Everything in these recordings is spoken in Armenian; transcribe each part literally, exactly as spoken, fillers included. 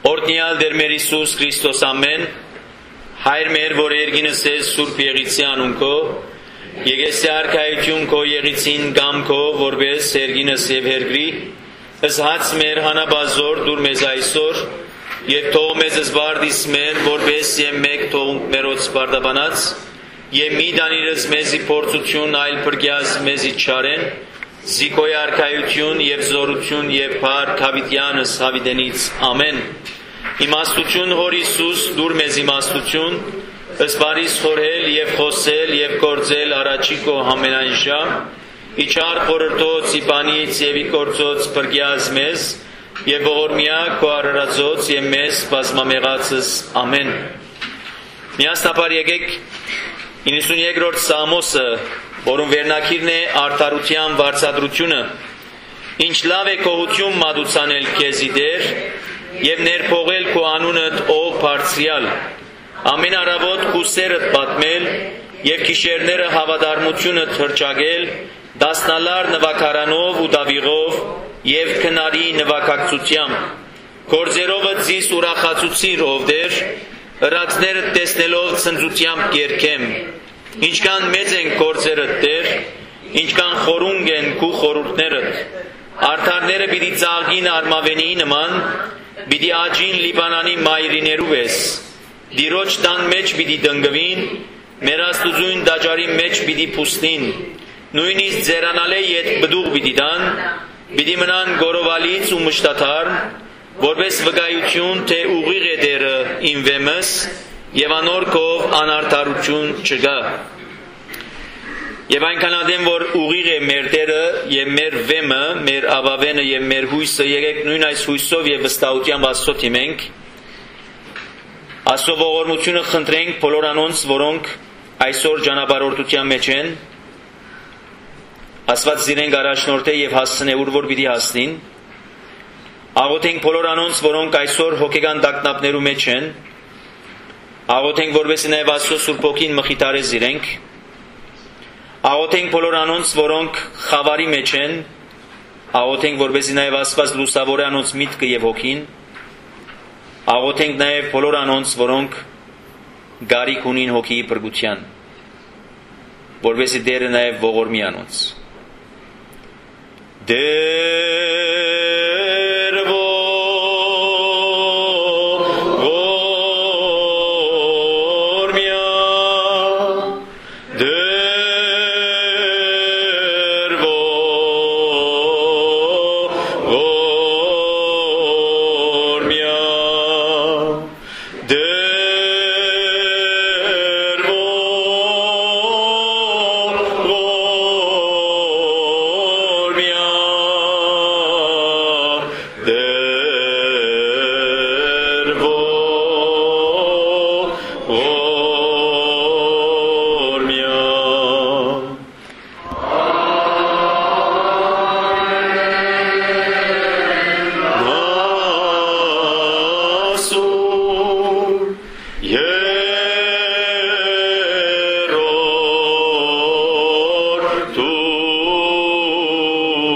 Օրհնյալ Տեր մեր Հիսուս Քրիստոս ամեն, Հայր մեր, որ երկինս ես Սուրբ Եղիցի անունքով, եկես արքայություն քո Եղիցին կամ քո, որպես երկինս եւ հերգրի, ըսհաց մեր հանաբազոր դուր մեզ այսօր, եւ թող մեզ զբարդիս մեր, որպես եւ մեկ թողունք մերոց բարդաբանած, եւ մի դանիրս մեզի փորձություն այլ բրգյազ մեզի չարեն, Զիկոյ արքայություն եւ զորություն եւ փառք հավիտյանս հավիտենից ամեն։ Իմաստություն հոր Հիսուս դուր մեզ իմաստություն, ըսպարիս խորհել եւ խոսել եւ գործել առաջիկո ամենայն ժամ, իչար խորհրդոց իբանից եւ իգործոց բրգյազ մեզ եւ ողորմյա քո արարածոց եւ մեզ բազմամեղածս ամեն։ Միասնաբար եկեք իննսունյոթերորդ Սամոսը, որում վերնակիրն է արդարության վարձատրությունը, ինչ լավ է կողություն մատուցանել քեզի Տեր եւ ներփողել քո անունդ ով բարձրյալ, ամեն առավոտ քուսերդ պատմել եւ գիշերները հավատարմությունդ հրճագել, դասնալար նվակարանով ու դավիղով եւ քնարի նվակակցությամբ, գործերովդ զիս ուրախացուցիր ով Տեր, ըրածներդ տեսնելով ցնծությամբ կերքեմ, ինչքան մեծ են գործերդ Տեր, ինչքան խորունգ են քու խորհուրդներդ, արդարները պիտի ծաղկին արմավենի նման, պիտի աճին Լիբանանի մայրիներու ես, դիրոջ տան մեջ պիտի դնգվին, մեր աստուծույն դաջարի մեջ պիտի փուսնին, նույնիսկ ձերանալե ետ բդուղ պիտի տան, պիտի մնան գորովալից ու մշտաթարմ, որպես վկայություն, թե ուղիղ է Տերը իմ վեմս, եւ անորքով անարդարություն չկա։ Եվ այնքան ադեմ, որ ուղիղ է մեր Տերը եւ մեր վեմը, մեր ավավենը եւ մեր հույսը, եկեք նույն այս հույսով եւ վստահությամբ Աստծո թիմենք, Աստծո ողորմությունը խնդրենք բոլոր անոնց, որոնք այսօր ճանապարհորդության մեջ են, Աստված զիրենք առաջնորդե եւ հասցնե ուր որ պիտի հասնին, աղոթենք բոլոր անոնց, որոնք այսօր հոգեգան տագնապներու մեջ են, աղոթենք որպես նաև Աստծո Սուրբ Հոգին մխիթարե զիրենք, աղոթենք բոլոր անոնց, որոնք խավարի մեջ են, աղոթենք որպես նաև Աստված լուսավորե անոնց միտքը եւ հոգին, աղոթենք նաև բոլոր անոնց, որոնք գարիք ունին հոգիի բրգության, որպես Տերը նաև ողորմի անոնց։ Դեր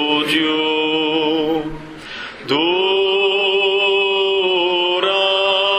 Dura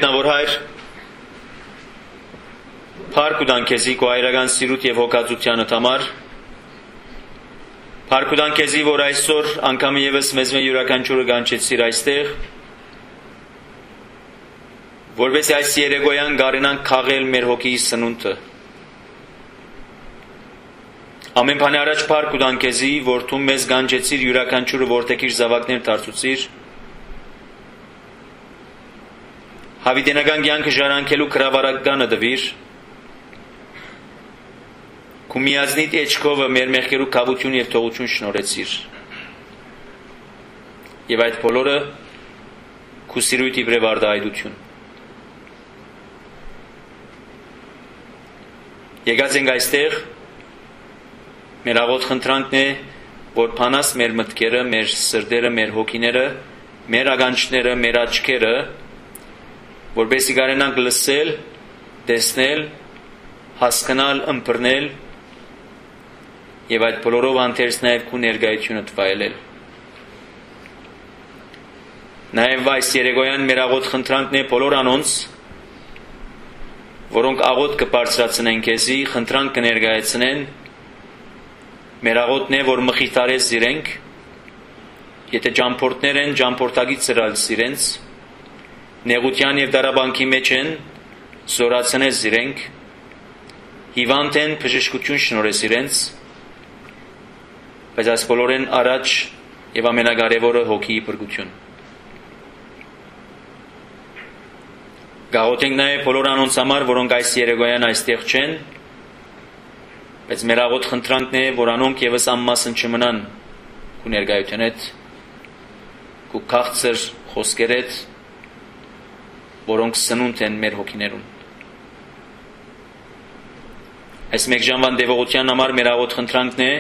Արետնավոր հայր, փառք ու դանքեզի քո հայրական սիրուտ եւ հոգածությանդ համար, փառք ու դանքեզի, որ այսօր անգամ եւս մեզ մե յուրաքանչյուրը գանչեցիր այստեղ, որովհետեւ այս երեկոյան գարենանք քաղել մեր հոգիի սնունդը։ Ամեն բանի առաջ փառք ու դանքեզի, որ դու մեզ գանչեցիր յուրաքանչյուրը որտեղ իր զավակներ դարձուցիր, հավիտենական կյանքը ժառանգելու գրավարականը դվիր, քու միազնիտ էջքովը մեր մեղքերու կավություն եւ թողություն շնորհեցիր։ Եվ այդ բոլորը քու սիրույթի վրա արդայդություն։ Եկած ենք այստեղ, մեր աղոտ խնդրանքն է, որ փանաս մեր մտքերը, մեր սրտերը, մեր հոգիները, մեր ականջները, մեր աչքերը, որպեսզի կարենանք լսել, տեսնել, հասկանալ, ըմբռնել եւ այդ բոլորով հանդերձ նաեւ քու ներկայությունդ վայելել։ Նաեւ այս երեկոյան մեր աղոտ խնդրանքն է բոլոր անոնց, որոնք աղոտ կբարձրացնեն քեզի, խնդրանք կներկայացնեն, մեր աղոտն է, որ մխիթարես իրենք, եթե ճամփորդներ են, ճամփորդագից սրալ իրենց, նեղության եւ դարաբանքի մեջ են, զորացնես իրենք, հիվանդ են, բժշկություն շնորհես իրենց, բայց այս բոլորեն առաջ եւ ամենակարևորը հոգիի փրկություն։ Գաղութենք նաեւ բոլոր անոնց համար, որոնք այս երեկոյան այստեղ չեն, բայց մեր աղոտ խնդրանքն է, որ անոնք եւս անմասն չմնան քու ներկայությունդ, քու քաղցր խոսքերդ, որոնք սնունդ են մեր հոգիներուն։ Այս մեկ ժամվան դեպողության համար մեր աղոտ խնդրանքն է,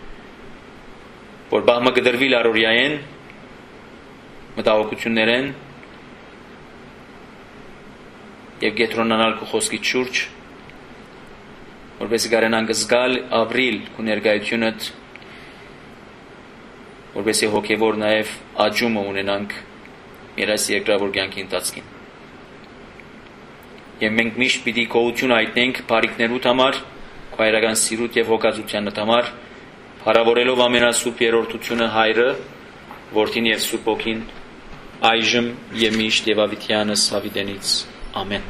որ բահմը կդրվի լարորյային, մտահոգություններ են, եւ գետրոնանալ քու խոսքի շուրջ, որպեսզի կարենանք զգալ, ապրիլ քու ներկայությունդ, որպեսզի հոգևոր նաեւ աճումը ունենանք մեր այս երկրավոր կյանքի ընթացքին։ Եվ մենք միշտ պիտի գոհություն հայտնենք բարիքներուդ համար, քո հայրական սիրուտ եւ հոգածությանդ համար, փառավորելով ամենասուրբ երրորդությունը Հայրը, Որդին եւ Սուրբ Հոգին, այժմ եւ միշտ եւ ավիտյանս հավիտենից։ Ամեն։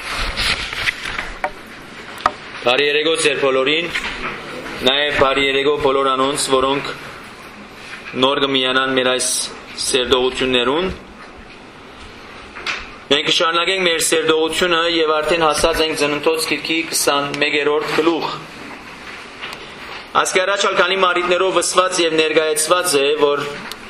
Բարի երեկո ձեր բոլորին, նաև բարի երեկո բոլոր անոնց, որոնք նոր կմիանան մեր այս սերդողություններուն։ Մենք կշարունակենք մեր սերդողությունը եւ արդեն հասած ենք Ծննդոց գիրքի քսանմեկերորդ գլուխ։ Ասկի առաջ ալքանի մարիտներով վսված եւ ներկայացված է, որ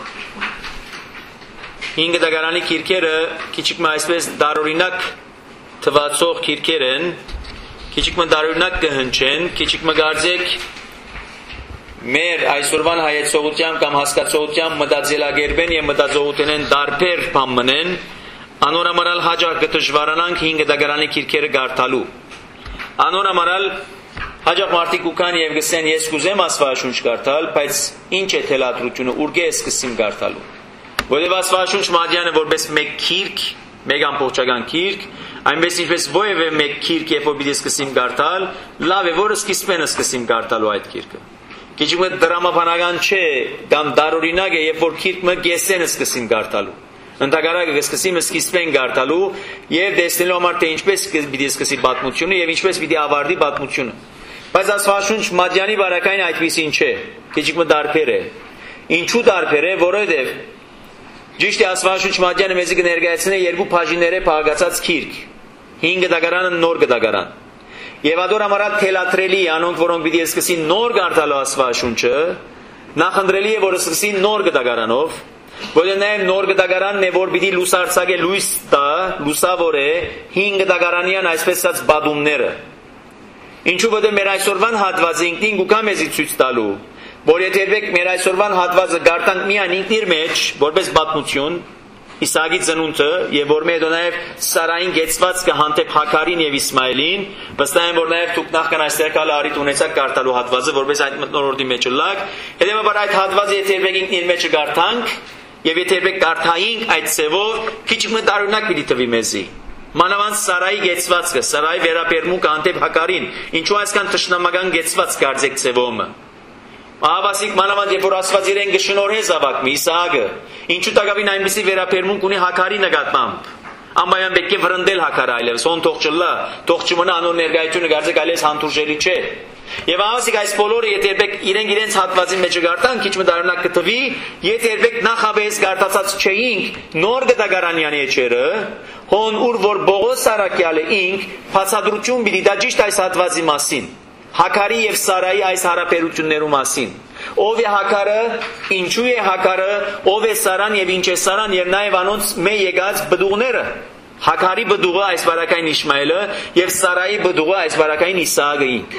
հինգ դագարանի գիրքերը քիչիկ մը այսպես դարօրինակ թվացող գիրքեր են, քիչիկ մը դարօրինակ կհնչեն, քիչիկ մը գարձեք մեր այսօրվան հայեցողությամբ կամ հասկացողությամբ մտածելակերպեն եւ մտածողութենեն դարբեր բան մնեն, անորամարալ հաջող կդժվարանանք հինգ դագարանի գիրքերը գարտալու։ Անորամարալ հաջող մարդիկ ուքան եւ գսեն ես կուզեմ Աստվածաշունչ գարտալ, բայց ինչ է թելադրությունը, ուրգե է սկսեմ գարտալու։ Որովհետեւ Աստվածաշունչ մատյանը որպես մեկ գիրք, մեկ ամբողջական գիրք, այնպես ինչպես ովևէ մեկ գիրք, երբ որ պիտի սկսեմ գարտալ, լավ է, որը սկիզբեն սկսեմ գարտալու այդ գիրքը։ Քիչ մը դրամաբանական չէ, կամ դարօրինակ է, երբ որ գիրքը գեսեն սկսեմ գարտալու։ Ընդհանրակը կսկսեմ սկիզբեն գարտալու եւ տեսնելու համար թե ինչպես պիտի սկսի պատմությունը եւ ինչպես պիտի ավարտի պատմությունը։ Բայց Աստվածաշունչ մատյանի բարակային այդպեսին չէ, քիչ մը դարբեր է։ Ինչու դարբեր է, որովհետեւ ճիշտ է Աստվածաշունչ մատյանը մեզ կներկայացնի երկու բաժինները փակացած գիրք։ հինգ դագարանը նոր դագարան։ Եվ ադոր ամարալ թելատրելի անոնք, որոնք պիտի սկսին նոր գարտալու Աստվածաշունչը, նախընտրելի է, որ սկսին նոր դագարանով, որը նաև նոր դագարանն է, որ պիտի լուսարցակե լույս տա, լուսավոր է հինգ դագարանյան այսպես ասած բադումները։ Ինչու որ մեր այսօրվան հատվածը ինքնին գուկա մեզի ցույց տալու, որ եթե երբեք մեր այսօրվան հատվածը գարտանք միան ինքնիր մեջ, որպես պատմություն, Իսահակի ծնունդը եւ որ մեր նաև Սարային գեցված կհանդեպ Հակարին եւ Իսմայելին, վստահ եմ որ նաև դուք նախքան այստեղ կալ արիտ ունեցաք գարտալու հատվածը, որպես այդ մտնորդի մեջ լակ, հետեւաբար այդ հատվածը եթե երբեք ինքնիր մեջ գարտանք եւ եթե երբեք գարտայինք այդ ծևով, քիչ մտարունակ պիտի տվի մեզի։ Մանավանդ Սարայի գեցվածքը, Սարայի վերապերմունքը հանդեպ Հակարին, ինչու այսքան թշնամական գեցված կարծեք ձևոմը։ Ահավասիկ մանավանդ երբ որ Աստված իրեն գշնորհե զավակը Իսահակը, ինչու տակավին այնպիսի վերապերմունք ունի Հակարի նկատմամբ։ Ամբայան պետք է վրընդել Հակարը այլևս, ոն թող չլա, թող չմնա անոր ներկայությունը կարծեք այլևս հանդուրժելի չէ։ Եվ ահավասիկ այս բոլորը եթե երբեք իրենք իրենց հատվածի մեջ գարտան, քիչ մը դարունակ կտվի, եթե երբեք նախաբես գարտացած չէինք, նոր գտագարանյան եչերը, հոն ուր որ Բողոս Սարակյալը ինք բացատրություն պիտի դա ճիշտ այս հատվածի մասին, Հակարի եւ Սարայի այս հարաբերություններու մասին։ Ով է Հակարը, ինչու է Հակարը, ով է Սարան եւ ինչ է Սարան եւ նաեւ անոնց մե եկած բդուղները։ Հակարի բդուղը այս բարակային Իշմայելը եւ Սարայի բդուղը այս բարակային Իսահակը ինք։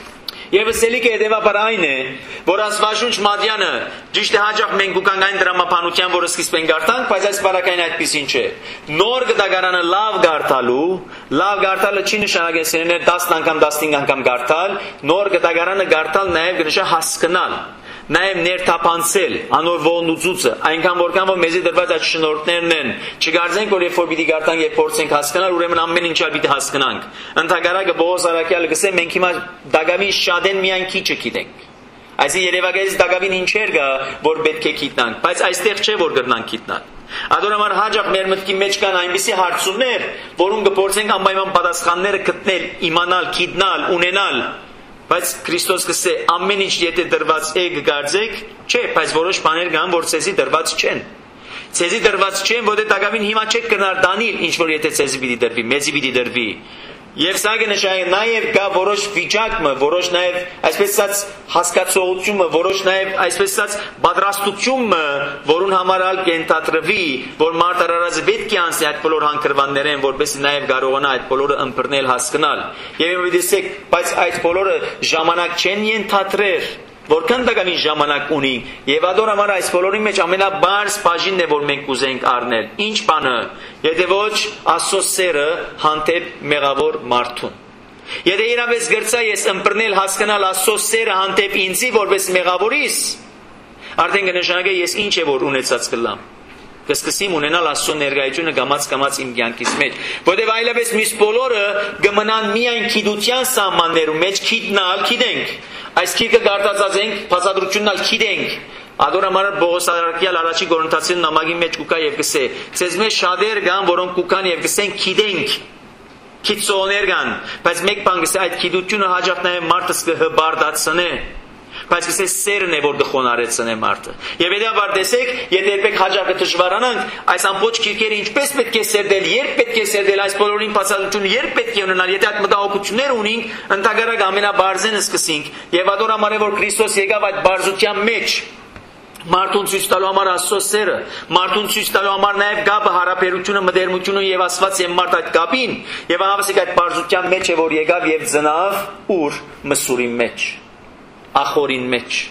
Եվ սելիկը հետևաբար այն է, որ Աստվածաշունչ Մատյանը ճիշտ է հաջող մենք ուկանք այն դրամապանության, որը սկիզբեն գարտանք, բայց այս բարակային այդպեսին չէ։ Նոր գտագարանը լավ գարտալու, լավ գարտալը չի նշանակի սերներ տասն անգամ, տասնհինգ անգամ գարտալ, նոր գտագարանը գարտալ նաև կնշա հասկանալ, նաև ներթափանցել, անոր ողնուծուցը, այնքան որքան որ մեզի դրված այդ շնորհներն են, չգարձենք որ երբ որ պիտի գարտանք եւ փորձենք հասկանալ, ուրեմն ամեն ինչ պիտի հասկանանք։ Ընդհանրակը Բողոս Սարակյալը գսե մենք հիմա դագավին շատ են միայն քիչը գիտենք։ Այսինքն երևակայից դագավին ինչեր կա, որ պետք է գիտնանք, բայց այստեղ չէ որ գրնանք գիտնալ։ Ադորամար հաջող մեր մտքի մեջ կան այնպիսի հարցումներ, որոնք կփորձենք անպայման պատասխանները գտնել, իմանալ, գիտնալ, ունենալ։ Բայց Քրիստոս կսե ամեն ինչ եթե դրված է կգարձեք, չէ, բայց որոշ բաներ կան, որ ցեզի դրված չեն։ Ցեզի դրված չեն, որտեղ տակավին հիմա չեք կնար դանիլ, ինչ որ եթե ցեզի պիտի դրվի, մեզի պիտի դրվի։ Եվ սա կնշանակի նաև կա որոշ վիճակը, որոշ նաև այսպես ասած հասկացողությունը, որոշ նաև այսպես ասած պատրաստությունը, որուն համար ալ կենթադրվի, որ մարդ արարածը պետք է անցնի այդ բոլոր հանգրվաններեն, որպեսզի նաև կարողանա այդ բոլորը ըմբռնել, հասկանալ։ Եվ դեսեք, բայց այդ բոլորը ժամանակ չեն ենթադրել, որքան տակավին ժամանակ ունի, եւ ադոր համար այս բոլորի մեջ ամենաբարձ բաժինն է, որ մենք ուզենք առնել։ Ինչ բանը, եթե ոչ Աստծո սերը հանդեպ մեղավոր մարդուն։ Եթե իրավես գրծա ես ըմբռնել հասկանալ Աստծո սերը հանդեպ ինձի որպես մեղավորիս, արդեն կնշանակե ես ինչ է որ ունեցած կլամ։ Կսկսեմ ունենալ Աստծո ներկայությունը գամած-գամած իմ կյանքիս մեջ, որտեղ այլևս մյուս բոլորը կմնան միայն գիտության սահմաններում մեջ, գիտնալ, գիտենք։ Այս քիրքը գարտացած ենք, բացատրությունն ալ գիտենք։ Ադորամար Բողոս Սարակյալ առաջի Կորինթացին նամակի մեջ կուկա եւ կսե, ցեզ մեջ շատեր կան, որոնք կուկան եւ կսեն գիտենք։ Քիծոներ կան, բայց մեկ բան կսե այդ գիտությունը հաջող նաեւ մարդը կհբարդացնե։ Բայց կսե սերն է որ դխոնարեցնե մարդը։ Եվ հետաբար տեսեք, եթե երբեք հաջողը դժվարանանք, այս ամբողջ քիրքերը ինչպես պետք է սերդել, երբ պետք է սերդել, այս բոլորին բացատրությունը երբ պետք է ունենալ, եթե այդ մտահոգություններ ունենք, ընդհանրապես ամենաբարձենը սկսենք։ Եվ ադորամար է որ Քրիստոս եկավ այդ բարձության մեջ։ Մարդուն ցույց տալու համար Աստծո սերը, մարդուն ցույց տալու համար նաև գաբը հարաբերությունը, մտերմությունը եւ Աստված եւ մարդ այդ գաբին, եւ ահավասիկ այդ բարձության մեջ է որ եկավ եւ ծնավ ուր մսուրի մեջ, ախորին մեջ։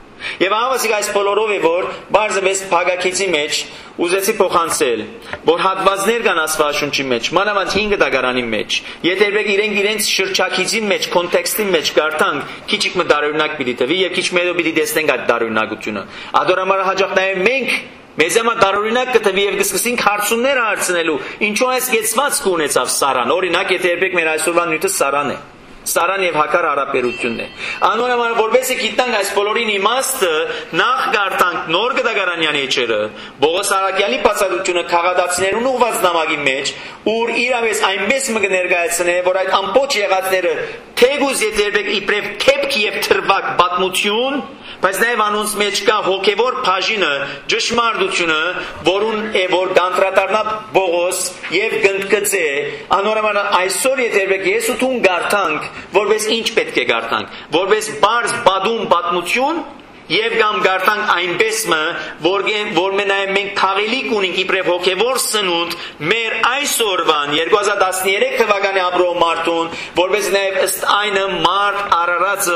Եվ ահավասիկ այս բոլորով է որ բարձվես փագակիցի մեջ ուզեցի փոխանցել, որ հատվածներ կան Աստվածաշունչի մեջ, մանավանդ հինգ դագարանի մեջ։ Եթե երբեք իրենք իրենց շրջակիցի մեջ, կոնտեքստի մեջ գարտանք, քիչիկ մը դարօրինակ պիտի տվի եւ քիչ մերո պիտի տեսնենք այդ դարօրինակությունը։ Ադորամար հաջող նաեւ մենք մեզ հիմա դարօրինակ կտվի եւ կսկսենք հարցումներ հարցնելու, ինչու այս գեցված կունեցավ Սարան։ Օրինակ, եթե երբեք մեր այսօրվա նյութը Սարան է։ Սարան եւ Հակար հարաբերությունն է։ Անոնաման որբեսի գիտնանք այս բոլորին իմաստը նախ գարտանք նոր գտագարանյան եչերը, Բողոս Սարակյալի բացատրությունը քաղաքացիներուն ուղված նամակի մեջ, ուր իրավես այնպես մը կներկայացնե, որ այդ ամբողջ եղածները թեգուզ երբեք իբրև թեփք եւ թրվակ պատմություն, բայց նաև անոնց մեջ կա հոգևոր բաժինը, ճշմարտությունը, որուն է որ գանտրատարնա Բողոս եւ գնդկծե, անորոման այսօր երբեք ես ու դու գարտանք, որպես ինչ պետք է գարտանք, որպես բարձ բադում պատմություն եւ կամ գարտանք այնպես մը, որ որ մենայ մենք քաղելիք ունենք իբրև հոգևոր սնունդ մեր այսօրվան երկու հազար տասներեք թվականի ապրող մարդուն, որպես նաեւ ըստ այնը մարդ արարածը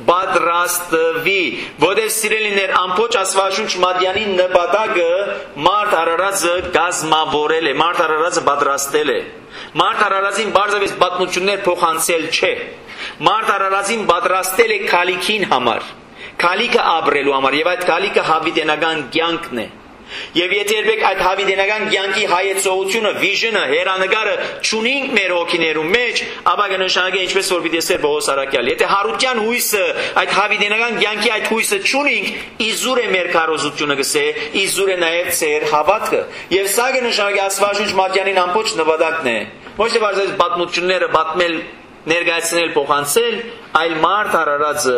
պատրաստվի, որտեղ սիրելիներ ամբողջ Աստվածաշունչ Մատյանի նպատակը մարդ արարածը գազմավորել է, մարդ արարածը պատրաստել է։ Մարդ արարածին բարձրապես պատմություններ փոխանցել չէ։ Մարդ արարածին պատրաստել է քալիքին համար։ Քալիքը ապրելու համար եւ այդ քալիքը հավիտենական կյանքն է։ Եվ եթե երբեք այդ հավիտենական կյանքի հայեցողությունը, վիժնը, հերանեկարը չունենք մեր հոգիներում մեջ, ապա կնշանակի ինչպես որ պիտի ասեր Պողոս առաքյալը, եթե հարության հույսը, այդ հավիտենական կյանքի այդ հույսը չունենք, իզուր է մեր քարոզությունը գսե, իզուր է նաև ծեր հավատքը։ Եվ սա կնշանակի Աստվածաշունչ մարդյանին ամբողջ նպատակն է։ Ոչ թե բարձր պատմությունները պատմել, ներկայացնել, փոխանցել, այլ մարդ արարածը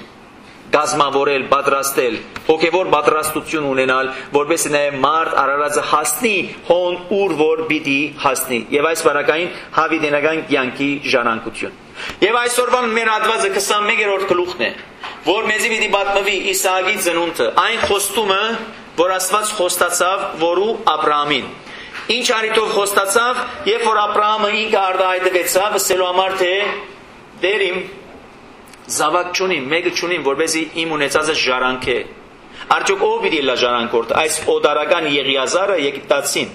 գազմավորել, պատրաստել, հոգևոր պատրաստություն ունենալ, որպեսզի նաև մարդ արարածը հասնի հոն ուր որ պիտի հասնի։ Եվ այս բանակային հավիտենական կյանքի ժառանգություն։ Եվ այսօրվան մեր հատվածը քսանմեկերորդ գլուխն է, որ մեզի պիտի պատմվի Իսահակի ծնունդը, այն խոստումը, որ Աստված խոստացավ որու Աբրահամին։ Ինչ առիթով խոստացավ, երբ որ Աբրահամը ինքը արտահայտվեցավ, ասելու համար թե դեր իմ զավակ չունիմ, մեկը չունիմ, որպեսզի իմ ունեցածը ժառանգե։ Արդյոք ով պիտի լա ժառանգորդը, այս օդարական Եղիազարը Եգիպտացին։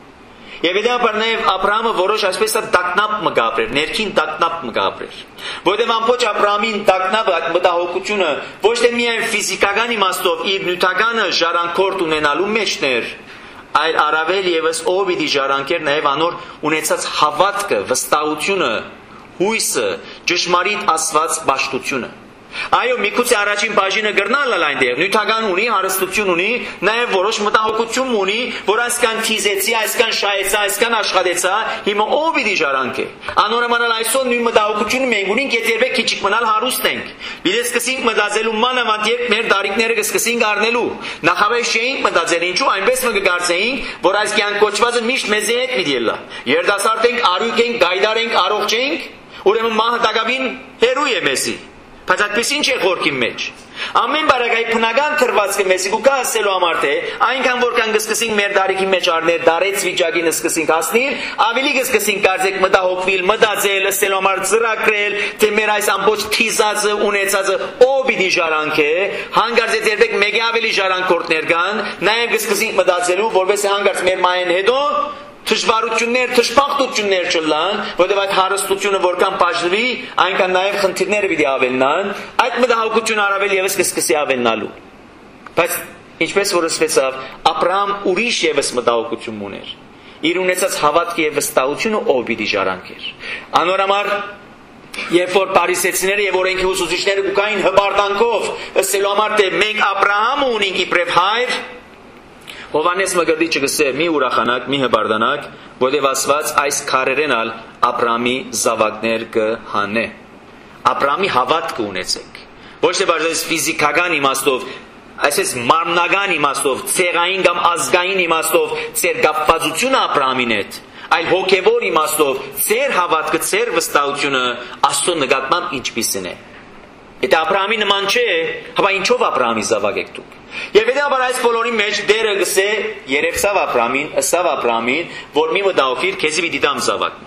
Եվ հետո նաև Աբրահամը որոշ այսպես տակնապ մը գաբրեր, ներքին տակնապ մը գաբրեր։ Որտեղ ամբողջ Աբրահամին տակնապը, այդ մտահոգությունը ոչ թե միայն ֆիզիկական իմաստով իր նյութականը ժառանգորդ ունենալու մեջներ, այլ առավել եւս ով պիտի ժառանգեր նաև անոր ունեցած հավատքը, վստահությունը, հույսը, ճշմարիտ Աստված պաշտությունը։ Այո, միգուցե առաջին բաժինը գրնալ այնտեղ, նյութական ունի, հարստություն ունի, նաև որոշ մտահոգություն ունի, որ այսքան թիզեցի, այսքան շահեցա, այսքան աշխատեցա, հիմա ով պիտի ժառանգե։ Անորոմանալ այսօր նույն մտահոգությունը մենք ունենք, եթե երբեք քիչիկ մնալ հարուստ ենք։ Պիտի սկսենք մտածելու մանավանդ երբ մեր դարիքները կսկսենք առնելու։ Նախաբար չէինք մտածել, ինչու այնպես մը կգարցեինք, որ այս կյանք կոչվածը միշտ մեզի հետ պիտի լա։ Երդասարդ ենք, արույք ենք, գայդար ենք, առողջ ենք, ուրեմն մահը դակավին հերույ է մեզի։ Բայց այդպես ինչ է խորքի մեջ։ Ամեն բարակայի բնական թրվածքը մեզի կուկա ասելու համար թե այնքան որքան կսկսենք մեր դարիքի մեջ առնել, դարեց վիճակին սկսենք հասնել, ավելի կսկսենք կարծեք մտահոգվել, մտածել, ասելու համար ծրագրել, թե մեր այս ամբողջ թիզածը, ունեցածը ով պիտի ժառանգե, հանկարծ երբեք մեկի ավելի ժառանգորդներ կան, նաև կսկսենք մտածելու, որպես հանկարծ մեր մահեն հետո Թշվարություններ, թշպախտություններ չլան, որտեղ այդ հարստությունը որքան բաժնվի, այնքան նաև խնդիրները պիտի ավելնան, այդ մտահոգությունը առավել եւս կսկսի ավելնալու։ Բայց ինչպես որ ասվեցավ, Աբրահամ ուրիշ եւս մտահոգություն ուներ։ Իր ունեցած հավատքի եւ վստահությունը ով պիտի ժառանգեր։ Անորամար երբ որ Փարիսեցիները եւ օրենքի ուսուցիչները կուկային հպարտանքով ասելու համար թե մենք Աբրահամը ունենք իբրև հայր, Հովանես Մկրտիչը գսե մի ուրախանակ, մի հպարտանակ, որտեղ ասված այս քարերեն ալ Աբրահամի զավակներ կհանե։ Աբրահամի հավատք ունեցեք։ Ոչ թե բարձր ֆիզիկական իմաստով, այսպես մարմնական իմաստով, ցեղային կամ ազգային իմաստով ծեր կապվածությունը Աբրահամին հետ, այլ հոգևոր իմաստով ծեր հավատքը, ծեր վստահությունը Աստծո նկատմամբ ինչպիսին է։ Եթե Աբրահամի նման չէ, հապա ինչով Աբրահամի զավակ եք դուք։ Եվ հետո այս բոլորի մեջ դերը գսե երևսավ Աբրահամին, ըսավ Աբրահամին, որ մի մտահոգիր, քեզի պիտի դամ զավակն։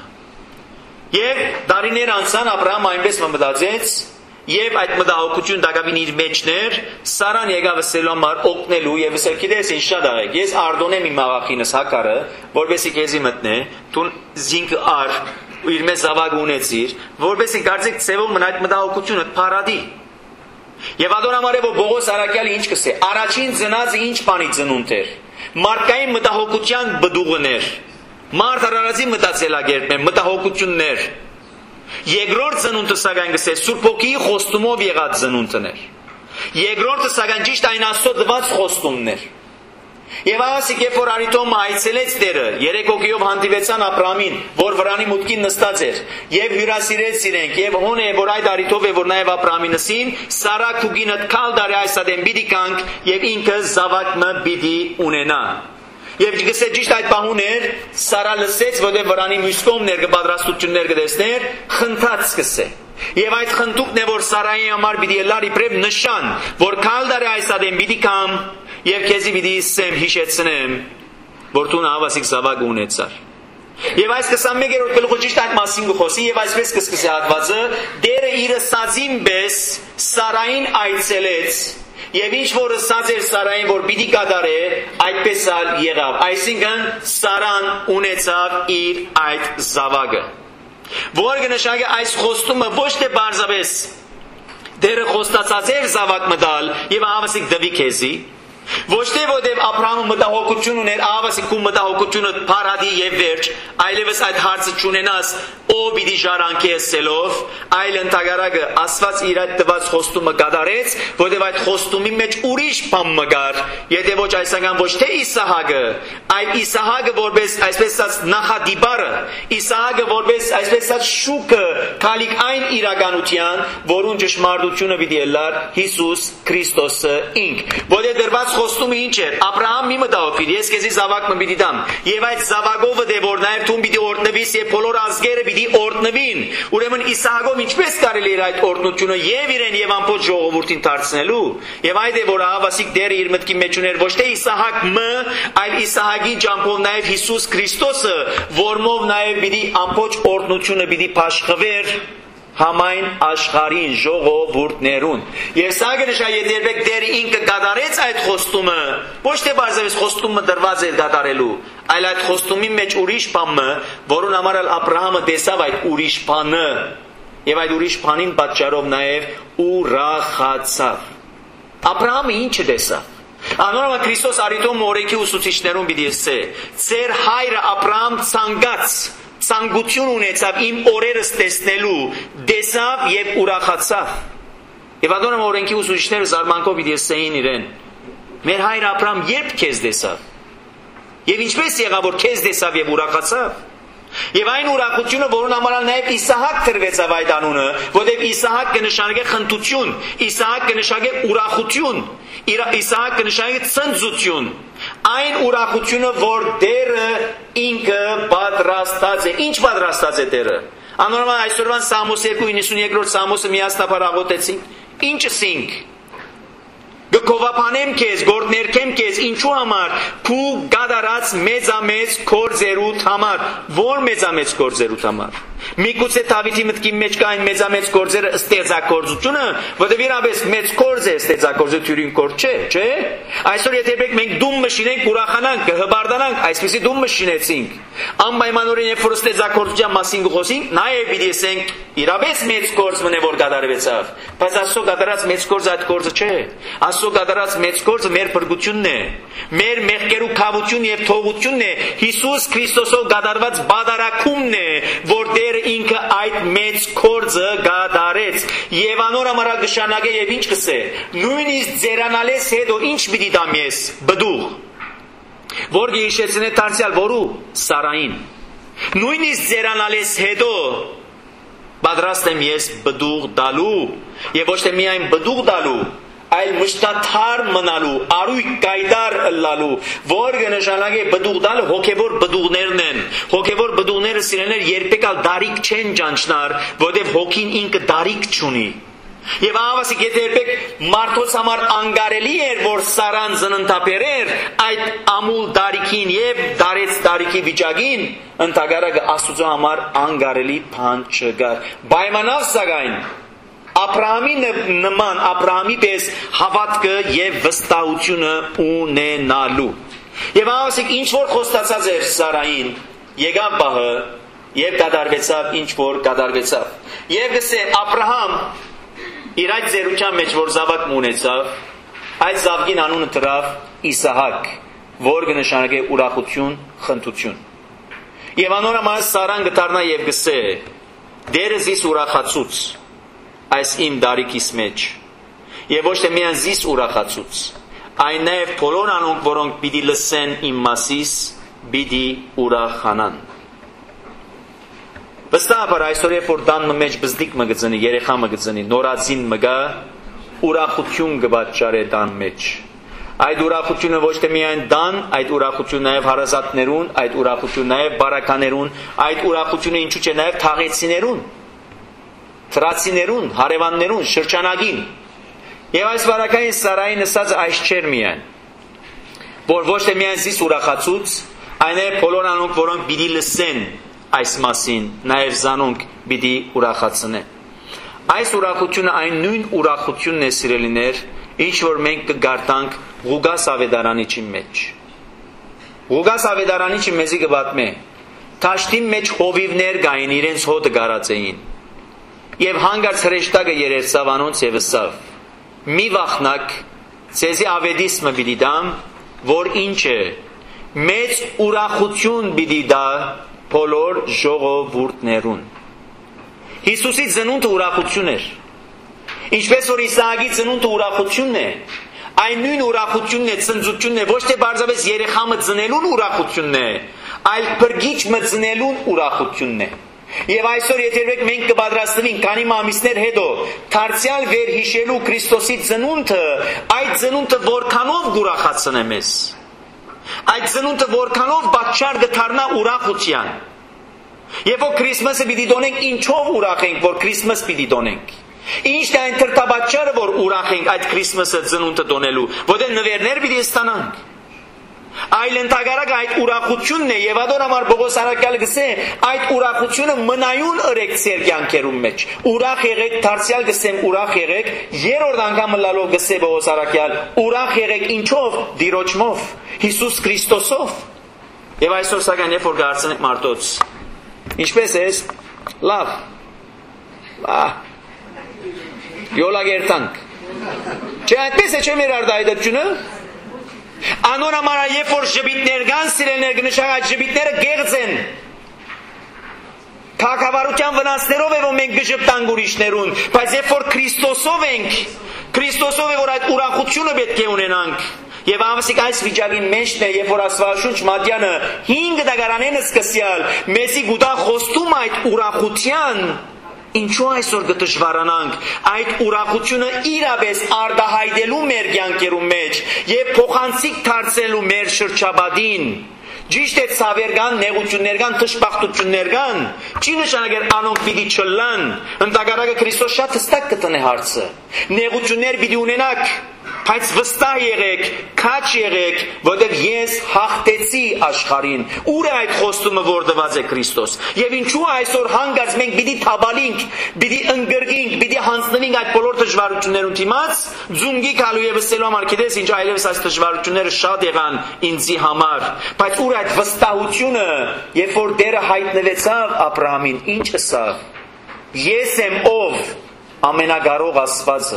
Եվ դարիներ անցան Աբրահամը այնպես մտածեց, եւ այդ մտահոգություն դակավին իր մեջներ, Սարան եկավ ասելու համար օգնելու եւ ասել գիտես ինչ շատ աղեք, ես արդոնեմ իմ աղախինս Հակարը, որովհետեւ քեզի մտնե, դու զինք ար իր մեծ զավակ ունեցիր, որովհետեւ կարծեք ծևում մնա այդ մտահոգությունը փարադի։ Եվ ադոնամարե որ Պողոս առաքյալը ինչ կսե, առաջին ծնածը ինչ բանի ծնունդ էր, մարդկային մտահոգության բդուղներ, մարդ արարածի մտածելակերպ է, մտահոգություններ։ Երկրորդ ծնունդը սակայն կսե Սուրբ Հոգիի խոստումով եղած ծնունդն էր։ Երկրորդը սակայն ճիշտ այն Աստծո տված խոստումն էր։ Եվ ասիկ երբ որ Արիտոմը այցելեց Տերը, երեք հոգիով հանդիպեցան Աբրահամին, որ վրանի մուտքին նստած էր, եւ հյուրասիրեց իրենք, եւ հոն է որ այդ Արիտով է որ նաեւ Աբրահամին ասին, Սարա քուգինը քալ դարի այս ադեմ պիտի կանք եւ ինքը զավակը պիտի ունենա։ Եվ գսե ճիշտ այդ պահուն էր, Սարա լսեց, որտեղ վրանի մյուս կողմներ կպատրաստություններ կտեսներ, խնդած սկսե։ Եվ այդ խնդուկն է որ Սարայի համար պիտի լար իբրև նշան, որ քալ դարի այս ադեմ պիտի կամ եւ քեզի պիտի սեմ հիշեցնեմ, որ դու հավասիկ զավակ ունեցար։ Եվ այս քսանմեկերորդ գլուխը ճիշտ այդ մասին կխոսի եւ այսպես կսկսի հատվածը, Տերը իր սազին պես Սարային այցելեց եւ ինչ որ ասած էր Սարային որ պիտի կատարե, այդպես ալ եղավ։ Այսինքն Սարան ունեցավ իր այդ զավակը։ Որը նշանակե այս խոստումը ոչ թե բարձավես Տերը խոստացած էր զավակ մտալ եւ հավասիկ դվի քեզի, Ոչ թե որտեղ Աբրահամը մտահոգություն ուներ, ավասիկու մտահոգությունը փարադի եւ վերջ, այլևս այդ հարցը չունենաս, ով պիտի ժառանգի ասելով, այլ ընդհանրակը Աստված իր այդ տված խոստումը կատարեց, որտեղ այդ խոստումի մեջ ուրիշ բան մգար, եթե ոչ այսական ոչ թե Իսահակը, այլ Իսահակը որպես այսպես ասած նախադիբարը, Իսահակը որպես այսպես ասած շուկը, քալիք այն իրականության, որուն ճշմարտությունը պիտի ելար Հիսուս Քրիստոսը ինք, որտեղ դրված խոստումը ինչ էր, Աբրահամ մի մտահոգիր, ես քեզի զավակ մը պիտի տամ, եւ այդ զավակովը դե որ նաեւ դու պիտի օրտնվիս եւ բոլոր ազգերը պիտի օրտնվին, ուրեմն Իսահակով ինչպես կարելի էր այդ օրտնությունը եւ իրեն եւ ամբողջ ժողովրդին դարձնելու, եւ այդ է որ Ահավասիկ դերը իր մտքի մեջ ուներ ոչ թե Իսահակ մը, այլ Իսահակի ճամփով նաեւ Հիսուս Քրիստոսը, որմով նաեւ պիտի ամբողջ օրտնությունը պիտի փաշխվեր համայն աշխարհին ժողովուրդներուն։ Եվ սա կնշա երբեք դեր ինքը կատարեց այդ խոստումը, ոչ թե բարձրապես խոստումը դրված էր կատարելու, այլ այդ խոստումի մեջ ուրիշ բանը, որուն համար Աբրահամը տեսավ այդ ուրիշ բանը, եւ այդ ուրիշ բանին պատճառով նաեւ ուրախացավ։ Աբրահամը ինչը տեսավ։ Անորոք Քրիստոս արիտոմ օրենքի ուսուցիչներուն պիտի ասե, ձեր հայրը Աբրահամ ցանկաց ցանկություն ունեցավ իմ օրերս տեսնելու, տեսավ եւ ուրախացավ։ Եվ անդորում օրենքի ուսուցիչները զարմանքով պիտի ասեին իրեն. մեր հայր Աբրահամ երբ քեզ տեսավ։ Եվ ինչպես եղավ որ քեզ տեսավ եւ ուրախացավ։ Եվ այն ուրախությունը, որուն համար նաև Իսահակ տրվեցավ այդ անունը, որտեղ Իսահակ կնշանակե խնդություն, Իսահակ կնշանակե ուրախություն, Իսահակ կնշանակե ցնծություն, այն ուրախությունը, որ դերը ինքը պատրաստած է։ Ինչ պատրաստած է դերը։ Անորոք այսօրվան Սամոս երկու իննսունյոթերորդ Սամոսը միասնապար աղոթեցինք։ Ինչ ասինք։ Գկովապանեմ քեզ, գործներքեմ քեզ, ինչու համար, քու գադարած մեծամեծ գործերուդ համար, որ մեծամեծ գործերուդ համար։ Միգուցե Դավիթի մտքի մեջ կա այն մեծամեծ գործերը ստեղծագործությունը, որտեղ իրապես մեծ գործ է ստեղծագործությունին գործ չէ, չէ։ Այսօր եթե մենք դում մշինենք, ուրախանանք, կհբարդանանք, այսպեսի դում մշինեցինք։ Անպայմանորեն երբ որ ստեղծագործության մասին խոսենք, նաև պիտի ասենք, իրապես մեծ գործ մնե որ կատարվեցավ, բայց Աստծո կատարած մեծ գործը այդ գործը չէ։ Աստծո կատարած մեծ գործը մեր փրկությունն է, մեր մեղքերու քավություն եւ թողությունն է, Հիսուս Քրիստոսով կատարված բادرակումն է, որ Տերը ինքը այդ մեծ գործը կատարեց։ Եվ անոր համար կշանակե եւ ինչ կսե։ Նույնիսկ ձերանալես հետո ինչ պիտի տամ ես, բդուղ, որ գիշեցնե դարձյալ որու Սարային։ Նույնիսկ ձերանալես հետո պատրաստ եմ ես բդուղ տալու, եւ ոչ թե միայն բդուղ տալու, այլ մշտաթար մնալու, արույկ կայդար ըլլալու, որ կնշանակե բդուղ տալը հոգևոր բդուղներն են։ Հոգևոր բդուղները սիրելիներ երբեք ալ դարիք չեն ճանչնար, որտեղ հոգին ինքը դարիք չունի։ Եվ ահավասիկ եթե երբեք մարդոց համար անգարելի էր, որ Սարան ծննդաբերեր այդ ամուլ դարիքին եւ դարեց դարիքի վիճակին, ընդհանրակը Աստծո համար անգարելի բան չկար։ Պայմանավ սակայն Աբրահամի նման, Աբրահամի պես հավատքը եւ վստահությունը ունենալու։ Եվ ահավասիկ ինչ որ խոստացած էր Սարային, եկավ բահը եւ կատարվեցավ ինչ որ կատարվեցավ։ Եվ գսե Աբրահամ իր այդ ծերության մեջ որ զավակ ունեցավ, այդ զավակին անունը դրավ Իսահակ, որ կնշանակե ուրախություն, խնդություն։ Եվ անորոք Սարան գտարնա եւ գսե. Դերը զիս ուրախացուց այս իմ դարիքիս մեջ, եւ ոչ թե միայն զիս ուրախացուց, այն նաեւ բոլոր անոնք, որոնք պիտի լսեն իմ մասիս, պիտի ուրախանան։ Վստահաբար այսօր երբ որ տանը մեջ բզդիկ մը գծնի, երեխա մը գծնի, նորածին մը գա, ուրախություն կպատճառե տան մեջ։ Այդ ուրախությունը ոչ թե միայն տան, այդ ուրախությունը նաեւ հարազատներուն, այդ ուրախությունը նաեւ բարականերուն, այդ ուրախությունը ինչու՞ չէ նաեւ թաղեցիներուն, թրացիներուն, հարևաններուն, շրջանագին։ Եվ այս վարակային Սարային ասած այս չէր միայն, որ ոչ թե միայն զիս ուրախացուց, այն է բոլոր անոնք, որոնք պիտի լսեն այս մասին, նաև զանոնք պիտի ուրախացնեն։ Այս ուրախությունը այն նույն ուրախությունն է սիրելիներ, ինչ որ մենք կգարտանք Ղուգաս ավետարանիչի մեջ։ Ղուգաս ավետարանիչը մեզի կպատմե, թաշտի մեջ հովիվներ կային, իրենց հոտը գարած էին, եւ հանգարց հրեշտակը երերցավ անոնց եւ ասավ. մի վախնակ, Ցեզի ավետիսմը պիտի դամ, որ ինչ է, մեծ ուրախություն պիտի դա բոլոր ժողովուրդներուն։ Հիսուսի ծնունդը ուրախություն էր։ Ինչպես որ Իսահակի ծնունդը ուրախությունն է, այն նույն ուրախությունն է, ծնծությունն է, ոչ թե բարձրապես երեխամը ծնելուն ուրախությունն է, այլ փրկիչը ծնելուն ուրախությունն է։ Եվ այսօր եթե մենք կպատրաստվենք քանի ամիսներ հետո դարձյալ վերհիշելու Քրիստոսի ծնունդը, այդ ծնունդը որքանով կուրախացնե մեզ։ Այդ ծնունդը որքանով պատճառ կդառնա ուրախության։ Եվ որ Քրիսմասը պիտի դոնենք, ինչով ուրախ ենք, որ Քրիսմաս պիտի դոնենք։ Ինչն է այն թրթաբաճառը, որ ուրախ ենք այդ Քրիսմասը ծնունդը դոնելու, որտեղ նվերներ պիտի ստանանք։ Այլ ընդհակառակը այդ ուրախությունն է, եւ ադոր համար Պողոս առաքյալը գսե, այդ ուրախությունը մնայուն ըրեք ձեր կյանքերում մեջ։ Ուրախ եղեք, դարձյալ գսեմ ուրախ եղեք, երրորդ անգամ լալով գսե Պողոս առաքյալ, ուրախ եղեք ինչով, դիրոճմով, Հիսուս Քրիստոսով։ Եվ այսօր սակայն երբ որ գարցնենք մարդոց, ինչպես ես, լավ, ահ, յոլագերտանք, չէ այդպես է չէ մեր արդայդությունը, անոր համար երբ որ ժպիտներ կան, սիրելիներ կնշանակի այդ ժպիտները գեղձ են։ Թագավարության վնասներով է որ մենք գժպտանք ուրիշներուն, բայց երբ որ Քրիստոսով ենք, Քրիստոսով է որ այդ ուրախությունը պետք է ունենանք։ Եվ ամսիկ այս վիճակի մեջն է, երբ որ Աստվածաշունչ Մատյանը հինգ դագարանեն սկսյալ, մեզի գուտա խոստում այդ ուրախության, ինչու այսօր կդժվարանանք այդ ուրախությունը իրապես արտահայտելու մեր կյանքերում մեջ եւ փոխանցիկ դարձնելու մեր շրջապատին։ Ճիշտ է ցավեր կան, նեղություններ կան, թշպախտություններ կան, չի նշանակել անոնք պիտի չլան։ Ընդհակառակը Քրիստոս շատ հստակ կտնե հարցը։ Նեղություններ պիտի ունենաք, բայց վստահ եղեք, քաջ եղեք, որտեղ ես հաղթեցի աշխարհին։ Ուր է այդ խոստումը, որ տված է Քրիստոս։ Եվ ինչու այսօր հանգած մենք պիտի թաբալինք, պիտի ընկրկինք, պիտի հանձնվենք այդ բոլոր դժվարություններուն դիմաց, ձունգի գալու եւ ասելու համար, գիտես ինչ, այլևս այս դժվարությունները շատ եղան ինձի համար։ Բայց ուր այդ վստահությունը, երբ որ Տերը հայտնվեցավ Աբրահամին, ինչ ասավ. Ես եմ ով ամենագարող Աստվածը։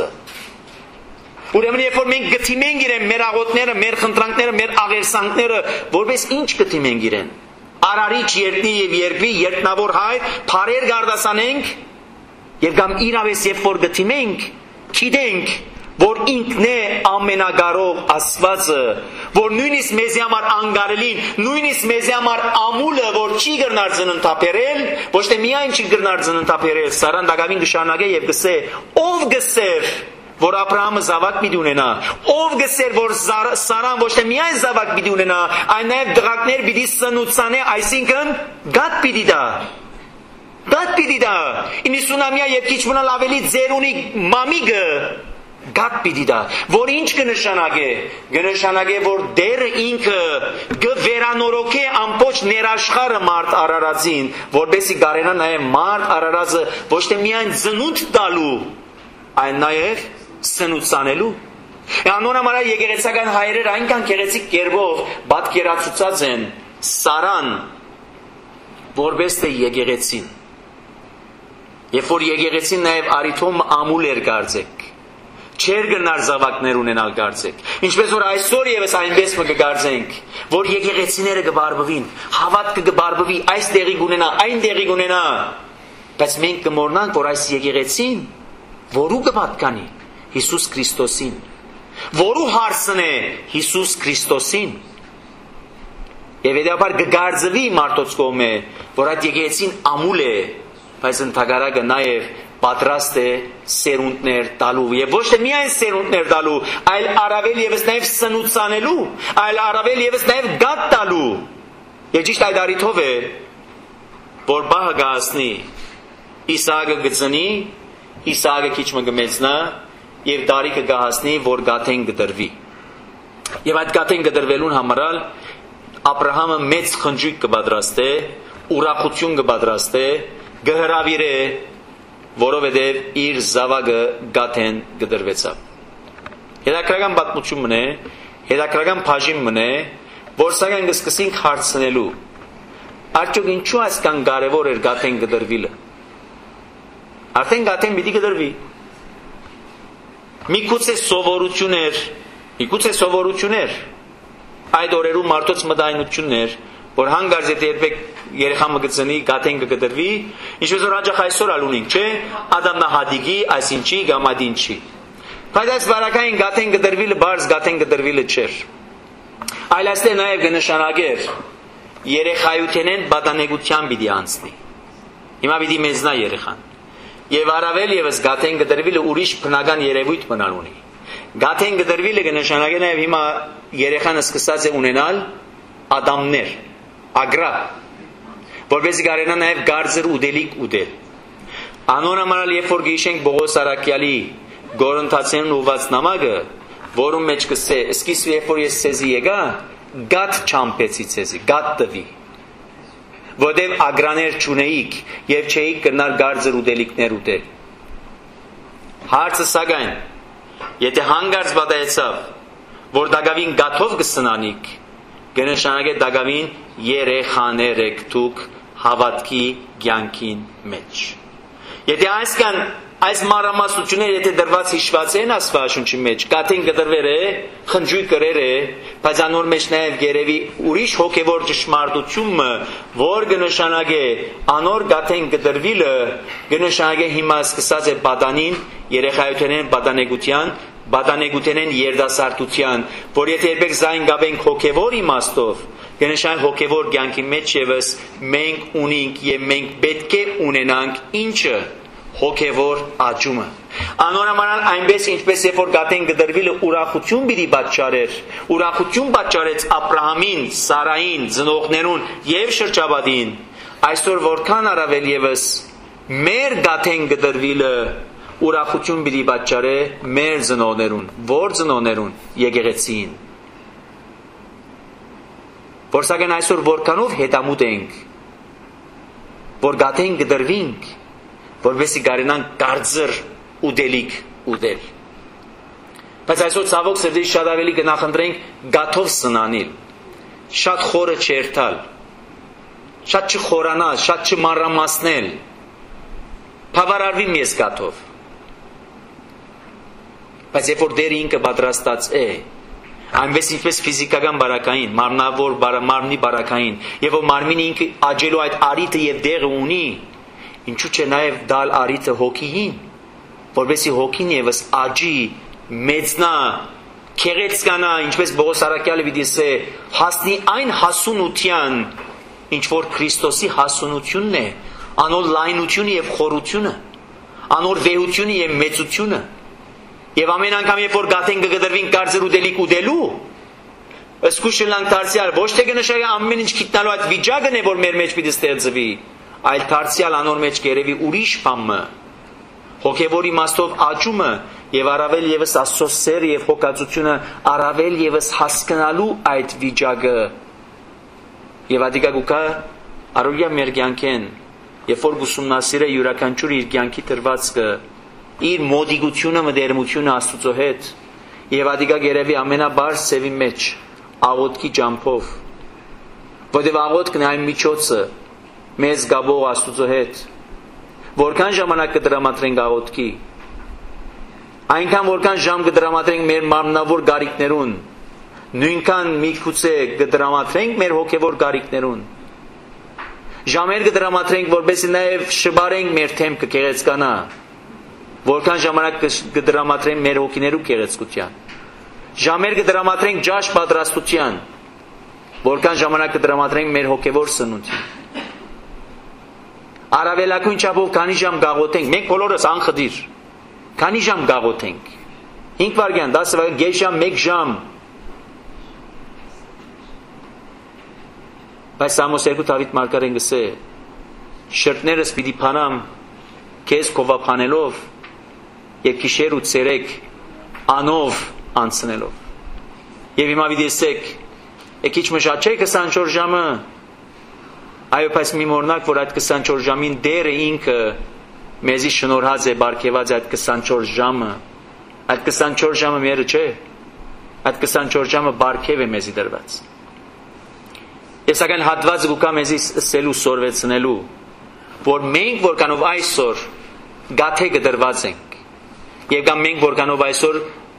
Ուրեմն երբ որ մենք գտիմենք իրեն մեր աղոթները, մեր խնդրանքները, մեր աղերսանքները, որպես ինչ գտիմենք իրեն։ Արարիչ երտնի եւ երկրի երկնավոր հայր, փարեր գարդասանենք եւ կամ իրավես երբ որ գտիմենք, գիտենք, որ ինքն է ամենագարող Աստվածը, որ նույնիսկ մեզի համար անգարելին, նույնիսկ մեզի համար ամուլը, որ չի գրնար ծննդապերել, ոչ թե միայն չի գրնար ծննդապերել, Սարան դակավին կշարունակե եւ գսե, ով գսեր, որ Աբրահամը զավակ պիտի ունենա, ով գսեր, որ Սարան ոչ թե միայն զավակ պիտի ունենա, այլ նաև դղակներ պիտի սնուցանե, այսինքն գատ պիտի դա, գատ պիտի դա, իննսունամյա եւ քիչ մնալ ավելի ձերունի մամիգը, գատ պիտի դա, որ ինչ կնշանակե, կնշանակե, որ դերը ինքը կվերանորոգե ամբողջ ներաշխարը մարդ Արարածին, որպեսզի կարենա նաև մարդ Արարածը ոչ թե միայն ծնունդ տալու, այլ նաև սնուցանելու։ Անոր համար եկեղեցական հայրերը այնքան գեղեցիկ կերպով պատկերացուցած են Սարան որպես թե եկեղեցին։ Երբ որ եկեղեցին նաև արիթոմ ամուլ էր գարձեք, չեր գնար զավակներ ունենալ գարձեք։ Ինչպես որ այսօր եւս այնպես մը կգարձենք, որ եկեղեցիները կբարբվին, հավատքը կբարբվի, այս տեղի կունենա, այն տեղի կունենա, բայց մենք կմոռնանք, որ այս եկեղեցին որու կպատկանի Հիսուս Քրիստոսին, որու հարցն է Հիսուս Քրիստոսին, եւ հետեւաբար կգարձվի մարդոց կողմէ, որ այդ եկեղեցին ամուլ է, բայց ընդհակառակը նաեւ պատրաստ է սերունդներ տալու, եւ ոչ թե միայն սերունդներ տալու, այլ առավել եւս նաեւ սնուցանելու, այլ առավել եւս նաեւ գատ տալու։ Եվ ճիշտ այդ առիթով է, որ բահը գասնի, Իսահակը գծնի, Իսահակը քիչ մը կմեծնա եւ դարիքը կհասնի, որ գաթեն կդրվի։ Եվ այդ գաթեն կդրվելուն համարալ Աբրահամը մեծ խնջույք կպատրաստե, ուրախություն կպատրաստե, կհրավիրե, որովհետեւ իր զավակը գաթեն կդրվեցավ։ Հետաքրական պատմություն մնե, հետաքրական բաժին մնե, որ սակայն կսկսենք հարցնելու, արդյոք ինչու այսքան կարևոր էր գաթեն կդրվելը։ Արդեն գաթեն պիտի կդրվի։ Միգուցե սովորություն էր, Միգուցե սովորություններ, այդ օրերում մարդոց մտայնություններ, որ հանգարց եթե երբեք երեխան մգծնի, գաթեն կգդրվի, ինչպես որ հաջախ այսօր ալունինք, չէ, ադամնահադիգի, այսինչի, գամադինչի։ Բայց այս վարակային գաթեն կդրվիլը բարձ գաթեն կդրվիլը չէր։ Այլ այստեղ նաև կնշանակեր երեխայութենեն բադանեգության պիտի անցնի։ Հիմա պիտի մեծնա երեխան։ Եվ առավել եւս գաթեն կդրվիլը ուրիշ բնական երևույթ մնալ ունի։ Գաթեն կդրվիլը կնշանակի նաև հիմա երեխան սկսած է ունենալ ադամներ, ագրա, որպեսզի կարենա նաև գարձր ուդելիք ուդել։ Անոնամանալ երբ որ գիշենք Բողոս Արաքյալի գորընթացին ուված նամակը, որում մեջ կսե, սկիզբ երբ որ ես ցեզի եկա, գաթ չամպեցի ցեզի, գաթ տվի։ Որտև ագրաներ չունեիք եւ չէիք կրնալ գարձր ուդելիքներ ուտել։ Հարցը սակայն, եթե հանգարց պատահեցավ, որ դակավին գաթով կսնանիք, կնշանակե դակավին երեխաներ եք դուք հավատքի կյանքին մեջ։ Եթե այսքան այս մանրամասնությունները եթե դրված հիշված են Աստվածաշունչի մեջ, գաթեն կդրվեր է, խնջույք կրեր է, բայց անոր մեջ նաև երևի ուրիշ հոգևոր ճշմարտությունը, որ կնշանակե անոր գաթեն կդրվիլը, կնշանակե հիմա սկսած է բադանին, երեխայութենեն բադանեգության, բադանեգութենեն երդասարտության, որ եթե երբեք զայն գաբենք հոգևոր իմաստով, կնշանակե հոգևոր կյանքի մեջ եւս մենք ունենք եւ մենք պետք է ունենանք ինչը հոգևոր աճումը։ Անորոմանալ այնպես ինչպես երբ որ գաթեն կդրվիլը ուրախություն պիտի պատճառեր, ուրախություն պատճառեց Աբրահամին, Սարային, ծնողներուն եւ շրջապատին, այսօր որքան առավել եւս մեր գաթեն կդրվիլը ուրախություն պիտի պատճառե մեր ծնողներուն, որ ծնողներուն եկեղեցին։ Որ սակայն այսօր որքանով հետամուտ ենք, որ գաթեն կդրվինք, որովհետեւ կարենանք կարծր ուդելիք ուդել։ Բայց այսօր ցավոք սրտի շատ ավելի կնախընտրենք գաթով սնանիլ, շատ խորը չերթալ, շատ չխորանալ, շատ չմանրամասնել, բավարարվի մեզ գաթով։ Բայց երբ որ դեր ինքը պատրաստած է, այնպես ինչպես ֆիզիկական բարակային, մարմնավոր մարմնի բարակային, եւ որ մարմինը ինքը աճելու այդ արիթը եւ դեղը ունի, ինչու՞ չէ նաև դալ արիթը հոգին, որովհետեւ հոգին եւս աճի, մեծնա, քեղեցկանա, ինչպես Բողոս Արաքյալը պիտի ասե, հասնի այն հասունության, ինչ որ Քրիստոսի հասունությունն է, անոր լայնությունը եւ խորությունը, անոր վեհությունը եւ մեծությունը։ Եվ ամեն անգամ երբ որ գաթեն կգդրվին կարծր ուդելիք ուդելու, ըսկուշլանք դարձյալ ոչ թե կնշանակի ամեն ինչ գիտնալու այդ վիճակն է, որ մեր մեջ պիտի ստեղծվի, այլ դարձյալ անոր մեջ կերևի ուրիշ բանը, հոգևոր իմաստով աճումը եւ առավել եւս Աստծո սերը եւ հոգածությունը առավել եւս հասկանալու այդ վիճակը։ Եվ ադիկա գուկա առօրյա մեր կյանքեն, երբ որ ուսումնասիրե յուրաքանչյուր իր կյանքի դրվածքը, իր մոդիգությունը, մտերմությունը Աստծո հետ, եւ ադիկա գերեւի ամենաբարձ ծևի մեջ աղոթքի ջամփով, որտեղ աղոթքն է այն միջոցը մեզ գաբող Աստծո հետ, որքան ժամանակ կդրամատրենք աղոթքի, այնքան որքան ժամ կդրամատրենք մեր մարմնավոր գարիքներուն, նույնքան միգուցե կդրամատրենք մեր հոգևոր գարիքներուն, ժամեր կդրամատրենք, որպեսզի նաև շբարենք մեր թեմքը կեղեցկանա, որքան ժամանակ կդրամատրենք մեր հոգիներու կեղեցկության, ժամեր կդրամատրենք ջաշ պատրաստության, որքան ժամանակ կդրամատրենք մեր հոգևոր սնունդին։ Առավելագույն չափով քանի ժամ գաղոթենք, մենք բոլորս անխդիր, քանի ժամ գաղոթենք, հինգ վայրկյան, դասը վայրկյան, գեշ ժամ, մեկ ժամ։ Բայց Սամոս երկու Դավիթ մարգարեն գսե, շրտներս պիտի փանամ քեզ կովափանելով եւ գիշեր ու ցերեկ անով անցնելով։ Եվ հիմա պիտի ասեք, եկիչ մշաչեք քսանչորս ժամը, այո, բայց մի մորնակ, որ այդ քսանչորս ժամին դերը ինքը մեզի շնորհած է, բարգեված այդ քսանչորս ժամը, այդ քսանչորս ժամը մերը չէ, այդ քսանչորս ժամը բարգև է մեզի դրված։ Ես ական հատվածը գուկա մեզի սելու սորվեցնելու, որ մենք որքանով այսօր գաթե կդրված ենք, եւ կամ մենք որքանով այսօր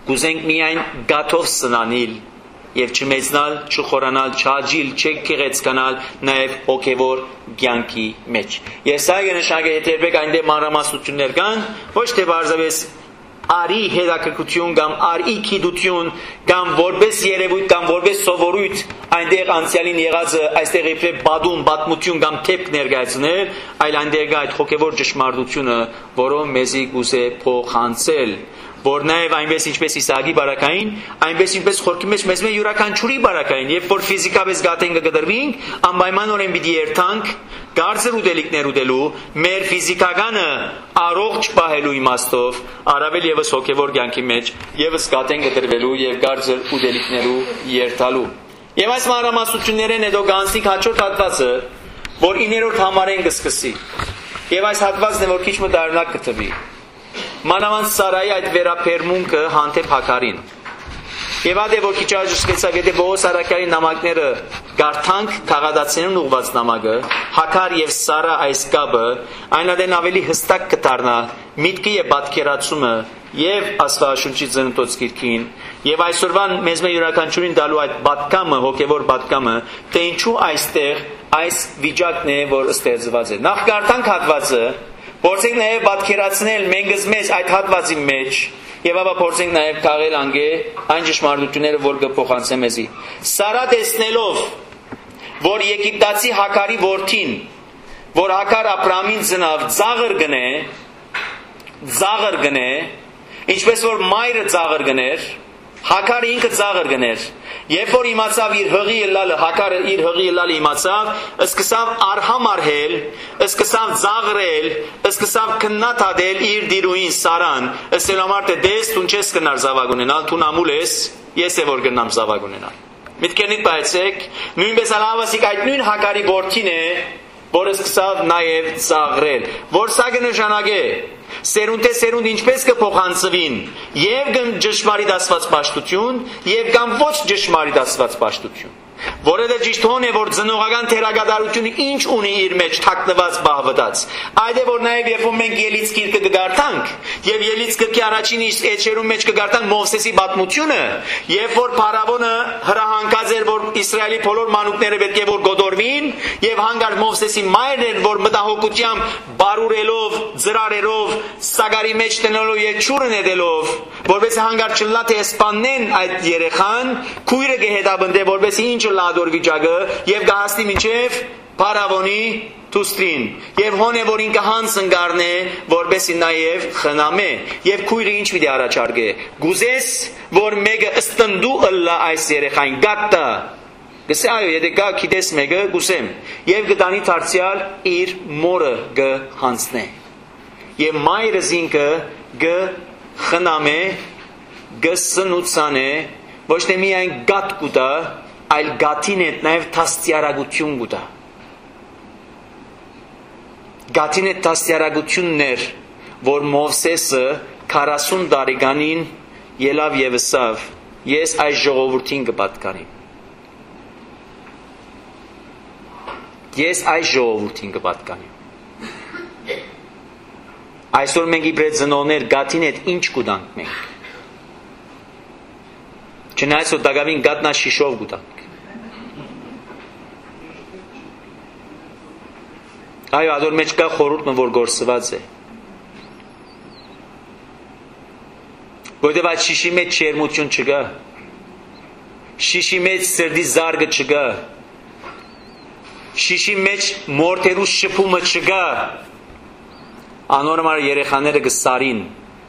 կուզենք միայն գաթով սնանիլ եւ չմեծնալ, չխորանալ, չաջիլ, չկեղեցկանալ նաեւ հոգեվոր կյանքի մեջ։ Ես սա կնշանակե հետերբեք այնտեղ մանրամասնություններ կան, ոչ թե բարձրապես արի հետաքրքրություն կամ արի գիտություն կամ որպես երևույթ կամ որպես սովորույթ այնտեղ անցյալին եղածը այստեղ իբրև բադում, պատմություն կամ թեփք ներկայացնել, այլ այնտեղ այդ հոգեվոր ճշմարտությունը, որով մեզի կուզե փոխանցել, որ նաև այնպես ինչպես Իսահակի բարակային, այնպես ինչպես խորքի մեջ մեզ մե յուրաքանչյուրի բարակային, երբ որ ֆիզիկապես գատեն կգդրվենք, անպայմանորեն պիտի երթանք գարձր ուտելիքներ ուտելու, մեր ֆիզիկականը առողջ պահելու իմաստով, առավել եւս հոգեվոր կյանքի մեջ, եւս գատեն կդրվելու եւ գարձր ուտելիքներու երթալու։ Եվ այս մանրամասնություններն հետո գանցիկ հաջորդ հատվածը, որ իներորդ համարեն կսկսի։ Եվ այս հատվածն է, որ քիչ մը տարօրինակ կթվի։ Մանավանդ Սարայի այդ վերապերմունքը հանդեպ Հակարին։ Եվ այդ է որ քիչ աջակցեցավ, եթե Բոոս Արաքյալի նամակները գարթանք քաղաքացիներուն ուղված նամակը, Հակար եւ Սարա այս կապը, այնադեն ավելի հստակ կդառնա միտքի եւ պատկերացումը եւ Աստվածաշունչի ծննդոց գիրքին, եւ այսօրվան մեզ մե յուրաքանչյուրին դալու այդ պատկամը, հոգեվոր պատկամը, թե ինչու այստեղ այս վիճակն է, որ ստեղծված է։ Նախ գարթանք հատվածը, փորձենք նաև պատկերացնել մենք մեզ այդ հատվածի մեջ եւ ապա փորձենք նաև քաղել անգե այն ճշմարտությունները, որ կփոխանցեն մեզի։ Սարա տեսնելով, որ Եգիպտացի Հակարի որդին, որ Հակար Աբրամին ծնավ, ծաղր գնե, ծաղր գնե, ինչպես որ մայրը ծաղր գներ, Հակարը ինքը ծաղր գներ։ Երբ որ իմացավ իր հղի ելալը, Հակարը իր հղի ելալը իմացավ, սկսավ արհամարհել, սկսավ ծաղրել, սկսավ քննադատել իր դիրուին Սարան, ասել ամարտը դես դու չես կնար զավակ ունենալ, դու նամուլ ես, ես է որ կնամ զավակ ունենալ։ Միտքերնիդ բայեցեք, նույնպես ալավասիկ այդ նույն Հակարի որդին է, որը սկսավ նաև ծաղրել, որ սա կնշանակե սերունդե սերունդ ինչպես կփոխանցվին եւ ճշմարիտ Աստված պաշտություն եւ կամ ոչ ճշմարիտ Աստված պաշտություն, որը ճիշտ հոն է որ ծնողական թերագադարությունը ինչ ունի իր մեջ թաքնված բահվտած, այդ է որ նաեւ երբ որ մենք Ելից գիրքը կգարտանք եւ Ելից գրքի առաջին էջերում մեջ կգարտանք Մովսեսի պատմությունը, երբ որ Փարավոնը հրահանգած էր որ Իսրայելի բոլոր մանուկները պետք է որ գոդորվին եւ հանգար Մովսեսի մայրն էր որ մտահոգությամբ բարուրելով, ծրարերով Սագարի մեջ տնելով եւ ճուրն էդելով, որպես հանգար չլա թե սպանեն այդ երեխան, քույրը գեհետաբնդե որպես ինչ լադոր վիճակը եւ գահստի մինչեւ Փարավոնի թուստրին եւ հոնե որ ինքը հանցն գառնե որպեսի նաեւ խնամե եւ քույրը ինչ պիտի առաջարկե գուզես որ մեկը ըստնդու ըլլա այս երեխային գատտա գսե այո եթե գա գիտես մեկը գուսեմ եւ գտանի դարձյալ իր մորը գ հանցնե եւ մայրը զինքը գ խնամե գ սնուցանե ոչ թե միայն գատ կուտա այլ գատին է նաեւ թաստիարակություն կուտա գատին է թաստիարակությունն էր որ Մովսեսը քառասուն տարեկանին ելավ եւ ասավ ես այս ժողովրդին կպատկանեմ ես այս ժողովրդին կպատկանեմ այսօր մենք իբրե ծնողներ գատին հետ ինչ կուտանք մենք չնայած որ դակավին գատնա շիշով կուտանք այո ադոր մեջ կա խորհուրդը որ գործված է որտեւ այդ շիշի մեջ չերմություն չկա շիշի մեջ սրդի զարգը չկա շիշի մեջ մորթերու շփումը չկա անորմալ երեխաները կսարին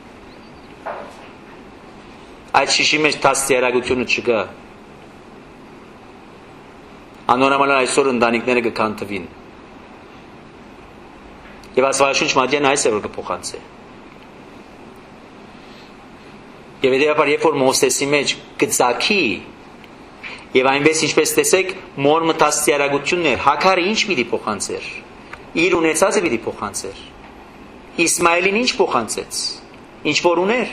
այդ շիշի մեջ թաստիարակությունը չկա անորմալ այսօր ընտանիքները կքանթվին եւ Աստվածաշունչ մատյան այս է որ կփոխանցե եւ հետեւաբար երբ որ Մովսեսի մեջ գծակի եւ այնպես ինչպես տեսեք մոր մտաստիարակությունն էր Հակարը ինչ պիտի փոխանցեր իր ունեցածը պիտի փոխանցեր Իսմայելին ինչ փոխանցեց ինչ որ ուներ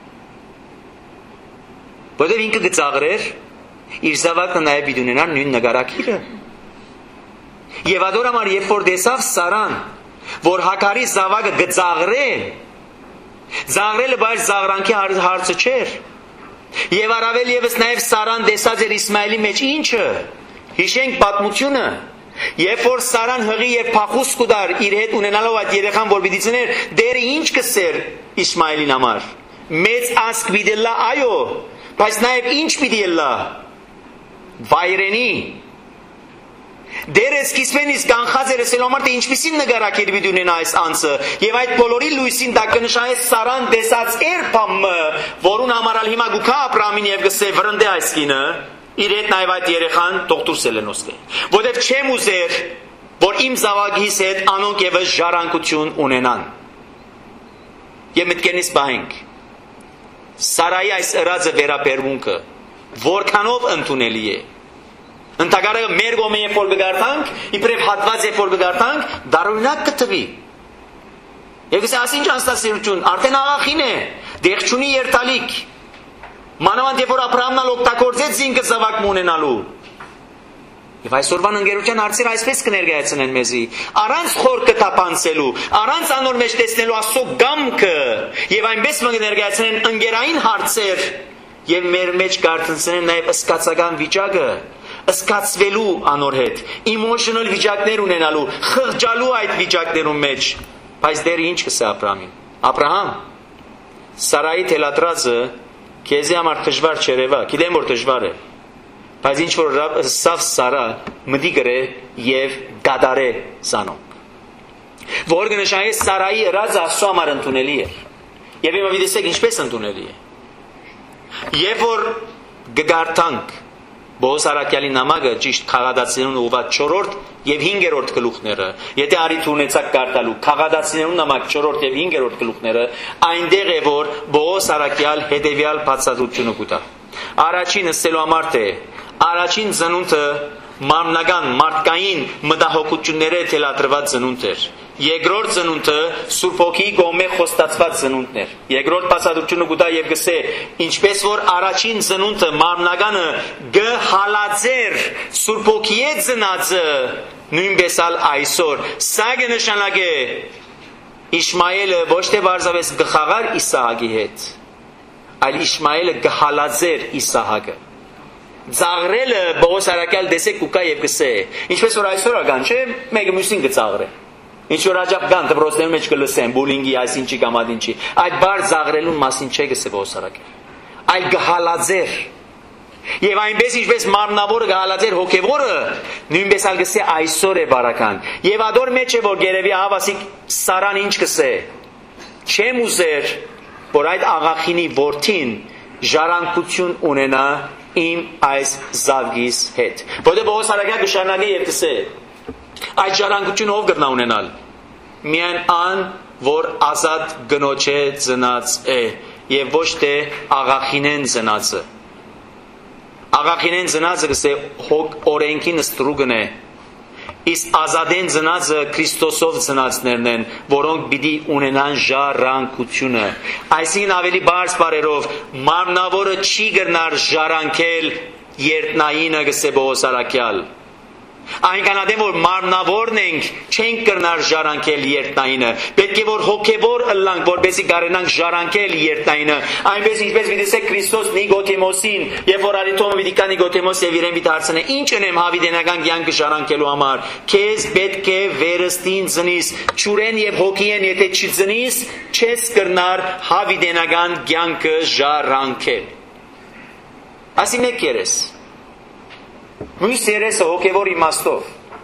որտեղ ինքը գծաղրեր իր զավակը նաեւ պիտի ունենար նույն նկարակիրը եւ ադորամար երբ որ տեսավ Սարան որ Հակարի զավակը գծաղրե ծաղրելը բայց զաղրանքի հարցը չէր Եվ առավել եւս նաև Սարան տեսած էր Իսմայելի մեջ ինչը։ Հիշենք պատմությունը։ Երբ որ Սարան հղի եւ փախուս կուտար իր հետ ունենալով այդ երեխան, որ պիտի ծներ, դերը ինչ կսեր Իսմայելին համար։ Մեծ ասկ պիտի լա, այո, բայց նաև ինչ պիտի լա։ Վայրենի։ Դերը սկիզբենից կանխած էր ասել համար թե ինչպիսին նկարակեր պիտի ունենա այս անձը, եւ այդ բոլորի լույսին դա կնշանակե Սարան տեսած երբամը, որուն համարալ հիմա գուքա Աբրահամին եւ գսե վրընդե այս կինը, իր հետ նաև այդ երեխան դոկտորսել են ոսկե։ Որտեւ չեմ ուզեր, որ իմ զավակիս հետ անոնք եւս ժառանգություն ունենան։ Եվ մտքերից պահենք։ Սարայի այս ըրածը վերաբերմունքը որքանով ընդունելի է։ Ընդհակառը մեր գոմե երբ որ կգարտանք, իբրև հատված երբ որ կգարտանք, դարօրինակ կտվի։ Եվ գսե ասինչ անստասիրություն, արդեն աղախին է, դեղ չունի երթալիք։ Մանավանդ երբ որ Աբրահամն օգտագործեց զինքը զավակ ունենալու։ Եվ այսօրվան ընկերության հարցերը այսպես կներկայացնեն մեզի, առանց խոր կտապանցելու, առանց անոր մեջ տեսնելու Աստծո գամքը, եւ այնպես կներկայացնեն ընկերային հարցեր, եւ մեր մեջ կարդնցնեն նաեւ սկացական վիճակը, սկացվելու անոր հետ, emotional վիճակներ ունենալու, խղճալու այդ վիճակներում մեջ, բայց դեռ ինչ կսե Աբրահամին։ Աբրահամ, Սարայի թելադրածը քեզի համար դժվար չերևա, գիտեմ որ դժվար է, բայց ինչ որ սավ Սարա մտի գրե եւ գադարե սանոք, որ կնշանակե Սարայի ըրածը Աստծո համար ընդունելի է։ Եվ հիմա դիտեք ինչպես ընդունելի է։ Երբ որ գգարտանք Բոհոս Արաքյալի նամակը ճիշտ Խաղադացիներուն ուղղված չորրորդ եւ հինգերորդ գլուխները, եթե արիթ ունեցաք կարտալու Խաղադացիներուն նամակ չորրորդ եւ հինգերորդ գլուխները, այնտեղ է որ Բոհոս Արաքյալ հետեւյալ բացատրությունը կտա։ Առաջինը ասելու համար թե առաջին ծնունդը մարմնական մարդկային մտահոգությունները թելադրված ծնունդ էր։ Երկրորդ ծնունդը Սուրբ Հոգիի կողմէ խոստացված ծնունդն էր։ Երկրորդ բացատրությունը կտա եւ գսե ինչպես որ առաջին ծնունդը մարմնականը գհալածեր Սուրբ Հոգիի ծնածը, նույնպես ալ այսօր սա կնշանակե Իսմայելը ոչ թե բարձավես գխաղար Իսահակի հետ, այլ Իսմայելը գհալածեր Իսահակը։ Ծաղրելը Բոհոս Արաքյալ դեսեք կուկա եւ գսե ինչպես որ այսօր ական չէ, մեկը մյուսին կծաղրե։ Ինչ որ աջապ կան դպրոցների մեջ կլսեն բուլինգի այսինչի կամ ադինչի, այդ բար ծաղրելուն մասին չէ գսե Բոհոս Արաքյալ, այլ գհալածեր։ Եվ այնպես ինչպես մարմնավորը գհալածեր հոգևորը, նույնպես ալ գսե այսօր է բարական։ Եվ ադոր մեջ է որ գերեւի հավասիկ Սարան ինչ գսե։ Չեմ ուզեր որ այդ աղախինի որդին ժառանգություն ունենա իմ այս զավգիս հետ։ Որտե Բոհոս Արաքյալ կշարունակե եւ գսե այդ ժառանգությունը ով կգնա ունենալ։ Միայն ան, որ ազատ գնոջ է ծնած է եւ ոչ թե աղախինեն ծնածը։ Աղախինեն ծնածը գսե օրենքի նստրուգն է։ Իսկ ազատեն ծնածը Քրիստոսով ծնածներն են, որոնք պիտի ունենան ժառանգությունը։ Այսինքն ավելի բարձ բարերով մարմնավորը չի գնար ժառանգել երտնայինը գսե Բոհոս Արաքյալ։ Այնքան ադեմ որ մարմնավորն ենք չենք կրնար ժառանգել երտնայինը, պետք է որ հոգևոր ըլլանք որպեսզի կարենանք ժառանգել երտնայինը, այնպես ինչպես դիտեք Քրիստոս Նիկոդեմոսին, երբ որ արիթոմը պիտի կա Նիկոդեմոս եւ իրեն պիտի հարցնե ինչ ունեմ հավիտենական կյանքը ժառանգելու համար, քեզ պետք է վերստին ծնիս, ճուրեն եւ հոգիեն եթե չծնիս, չես կրնար հավիտենական կյանքը ժառանգել։ Ասի մեկ երես Մյուս երեսը հոգևոր իմաստով։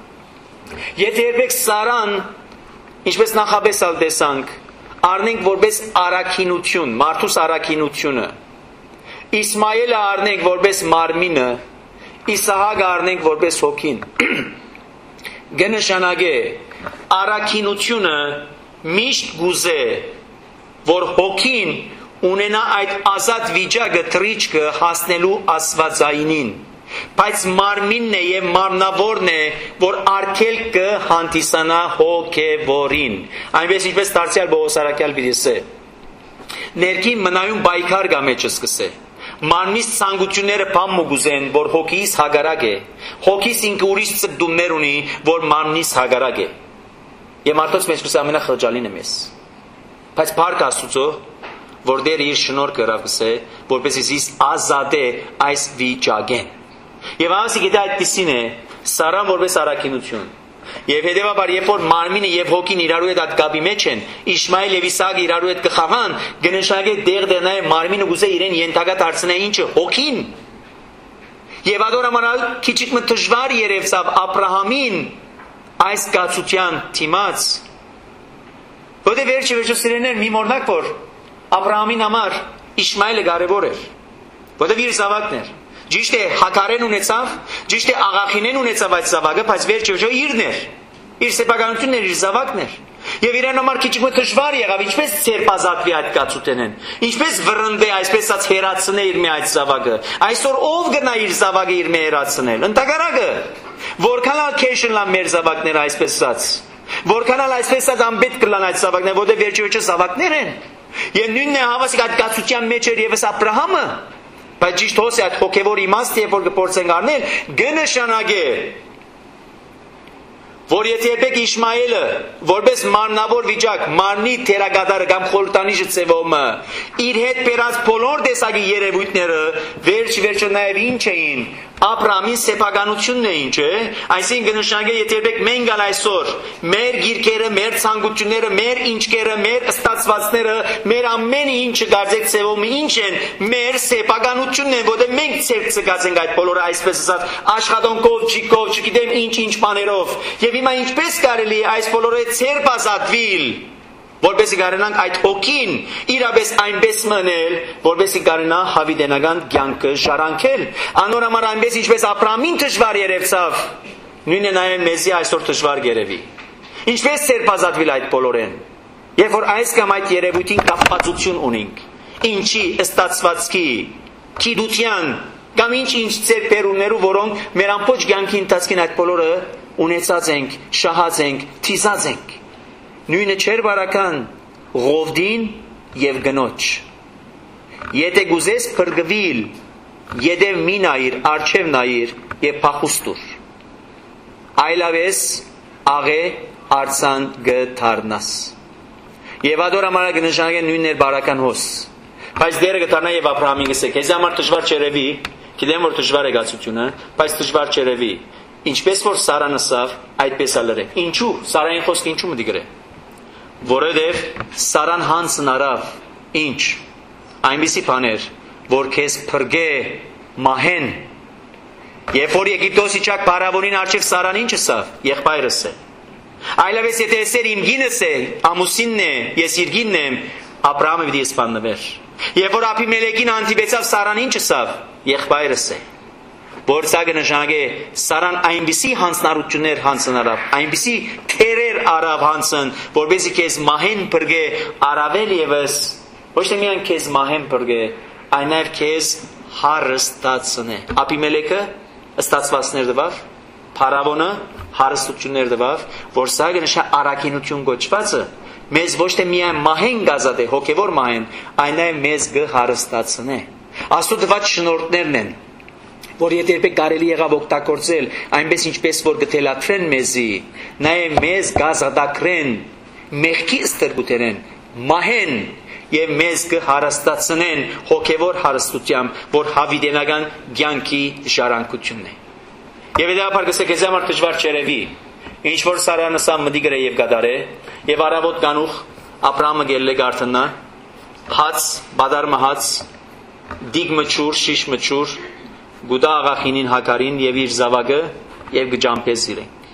Եթե երբեք Սարան, ինչպես նախապես ալ տեսանք, առնենք որպես առաքինություն, մարդուս առաքինությունը, Իսմայելը առնենք որպես մարմինը, Իսահակը առնենք որպես հոգին, կնշանակե առաքինությունը միշտ գուզե, որ հոգին ունենա այդ ազատ վիճակը թրիչքը հասնելու աստվածայինին, բայց մարմինն է եւ մարմնավորն է, որ արգելքը հանդիսանա հոգևորին։ Այնպես ինչպես դարձյալ Բոհոս Արաքյալ բիդեսե։ Ներքին մնայուն բայկար գա մեջ սկսե։ Մարմնից ցանկությունները բամ մուգուզեն, որ հոգիս հագարակ է։ Հոգիս ինքը ուրիշ ծգդումներ ունի, որ մարմնից հագարակ է։ Եվ մարդոց մեջ կսե ամենախղճալին է մեզ։ Բայց Փառք Աստուծո, որ դեր իր շնորհքը հրավսե, որպեսզի զիս ազատե այս վիճակեն։ Եվ ասի գիտե այդպիսին է Սարան որպես առաքինություն։ Եվ հետևաբար երբ որ մարմինը եւ հոգին իրարու հետ այդ կապի մեջ են, Իշմայել եւ Իսահակը իրարու հետ կխաղան, գնշագե դեղ-դեղ նաեւ մարմինը գուզե իրեն ենթակա դարձնե ինչը հոգին։ Եվ adoramanal քիչիկ մը դժվար երևցավ Աբրահամին այս կացության թիմած։ Որտե վերջի վերջո սիրեներ մի մորնակ որ Աբրահամին համար Իշմայելը կարևոր էր։ Որտե իր զավակն էր։ Ճիշտ է Հակարեն ունեցավ, ճիշտ է Աղախինեն ունեցավ այդ զավակը, բայց վերջը վերջո իրն էր։ Իր սեփականությունն էր, իր զավակն էր։ Եվ իրեն համար քիչ մը դժվար եղավ, ինչպես ցերպազատվի այդ կացութենեն։ Ինչպես վրընդե, այսպես ասած հերացնե իր մի այդ զավակը։ Այսօր ով գնա իր զավակը իր մի հերացնել։ Ընտակարակը։ Որքան ալ քեշն լա մեր զավակները այսպես ասած։ Որքան ալ այսպես ասած ամբետ կլան այդ զավակները, որտեղ վերջը վերջո զավակներ են։ Եվ նույնն է հավասիկ այդ կացության մեջ էր եւս Աբրահամը։ Բայց ճիշտ հոս է այդ հոգևոր իմաստը, երբ որ կփորձենք առնել, կնշանակե, որ եթե երբեք Իշմայելը որպես մարմնավոր վիճակ, մարմնի թերագադարը կամ խորհրդանիշը ծևոմը, իր հետ բերած բոլոր տեսակի երևույթները վերջ վերջը նաև ինչ էին, Աբրահամի սեփականությունն է ինչ է, այսինքն կնշանակե եթե երբեք մենք ալ այսօր մեր գիրքերը, մեր ցանկությունները, մեր ինչկերը, մեր ստացվածները, մեր ամեն ինչը գարձեք ծևոմը ինչ են, մեր սեփականությունն են, որտեղ մենք ցերկ ցկացենք այդ բոլորը այսպես ասած աշխատանքով, ճիկով, չգիտեմ ինչ-ինչ բաներով։ Եվ հիմա ինչպես կարելի է այս բոլորը ցերպազատվիլ, որպեսզի կարենանք այդ հոգին իրապես այնպես մնել, որպեսզի կարենա հավիտենական կյանքը ժառանգել։ Անորոմար այնպես ինչպես Աբրահամին դժվար երևցավ, նույնն է նաև մեզի այսօր դժվար երևի։ Ինչպես ցերպազատվիլ այդ բոլորեն, երբ որ այս կամ այդ երևույթին կապվածություն ունենք, ինչի ստացվածքի, գիտության կամ ինչ-ինչ ցերպերուներու, որոնք մեր ամբողջ կյանքի ընթացքին այդ բոլորը ունեցած ենք, շահած ենք, թիզած ենք։ Նույնը չէր բարական Ղովդին եւ գնոջ։ Եթե գուզես փրկվիլ, յետև մի նայիր, արջև նայիր եւ փախուստուր։ Այլավես աղե արցան գթարնաս։ Եվ adoramanal կնշանակե նույնն էր բարական հոս։ Բայց դերը կդառնա եւ Աբրահամին գսե, քեզ համար դժվար չերևի, գիտեմ որ դժվար է գացությունը, բայց դժվար չերևի։ Ինչպես որ Սարան ասավ, այդպես ալ էր։ Ինչու? Սարային խոսքը ինչու մտի գրե։ Որովհետև Սարան հանցն արավ ինչ այնպիսի բաներ, որ քեզ փրկե մահեն։ Երբ որ Եգիպտոսի ճակ փարավոնին արչև Սարան ինչ ասավ, եղբայրս է։ Այլևս եթե էսեր իմ գինս է, ամուսինն է, ես իր գինն եմ, Աբրահամը պիտի սպաննվեր։ Երբ որ Աբիմելեկին հանդիպեցավ Սարան ինչ ասավ, եղբայրս է։ Որ սա կնշանակե Սարան այնպիսի հանցնառություններ հանցն արավ, այնպիսի թերեր արավ հանցն, որպեսզի քեզ մահեն փրկե, առավել եւս ոչ թե միայն քեզ մահեն փրկե, այլ նաեւ քեզ հարստացնե։ Աբիմելեկը ստացվածներ տվավ, փարավոնը հարստություններ տվավ, որ սա կնշանակե առաքինություն գոչվածը մեզ ոչ թե միայն մահեն գազատե, հոգևոր մահեն, այլ նաեւ մեզ կհարստացնե։ Աստծո տված շնորհներն են, որ եթե երբեք կարելի եղավ օգտագործել այնպես ինչպես որ գտելաթրեն մեզի, նաև մեզ գազադակրեն, մեղքի ստրգուտերեն, մահեն եւ մեզ կհարստացնեն հոգևոր հարստությամբ, որ հավիտենական կյանքի ժառանգությունն է։ Եվ դեպի գսե քեզ համար դժվար չերևի, ինչ որ Սարանը սա մտի գրե եւ գադարե, եւ արավոտ կանուխ Աբրահամը գելլե գարտնա, հաց, բադարմը հաց, դիգ մչուր, շիշ մչուր, գուտա աղախինին Հակարին եւ իր զավակը եւ գջամփես իրենք։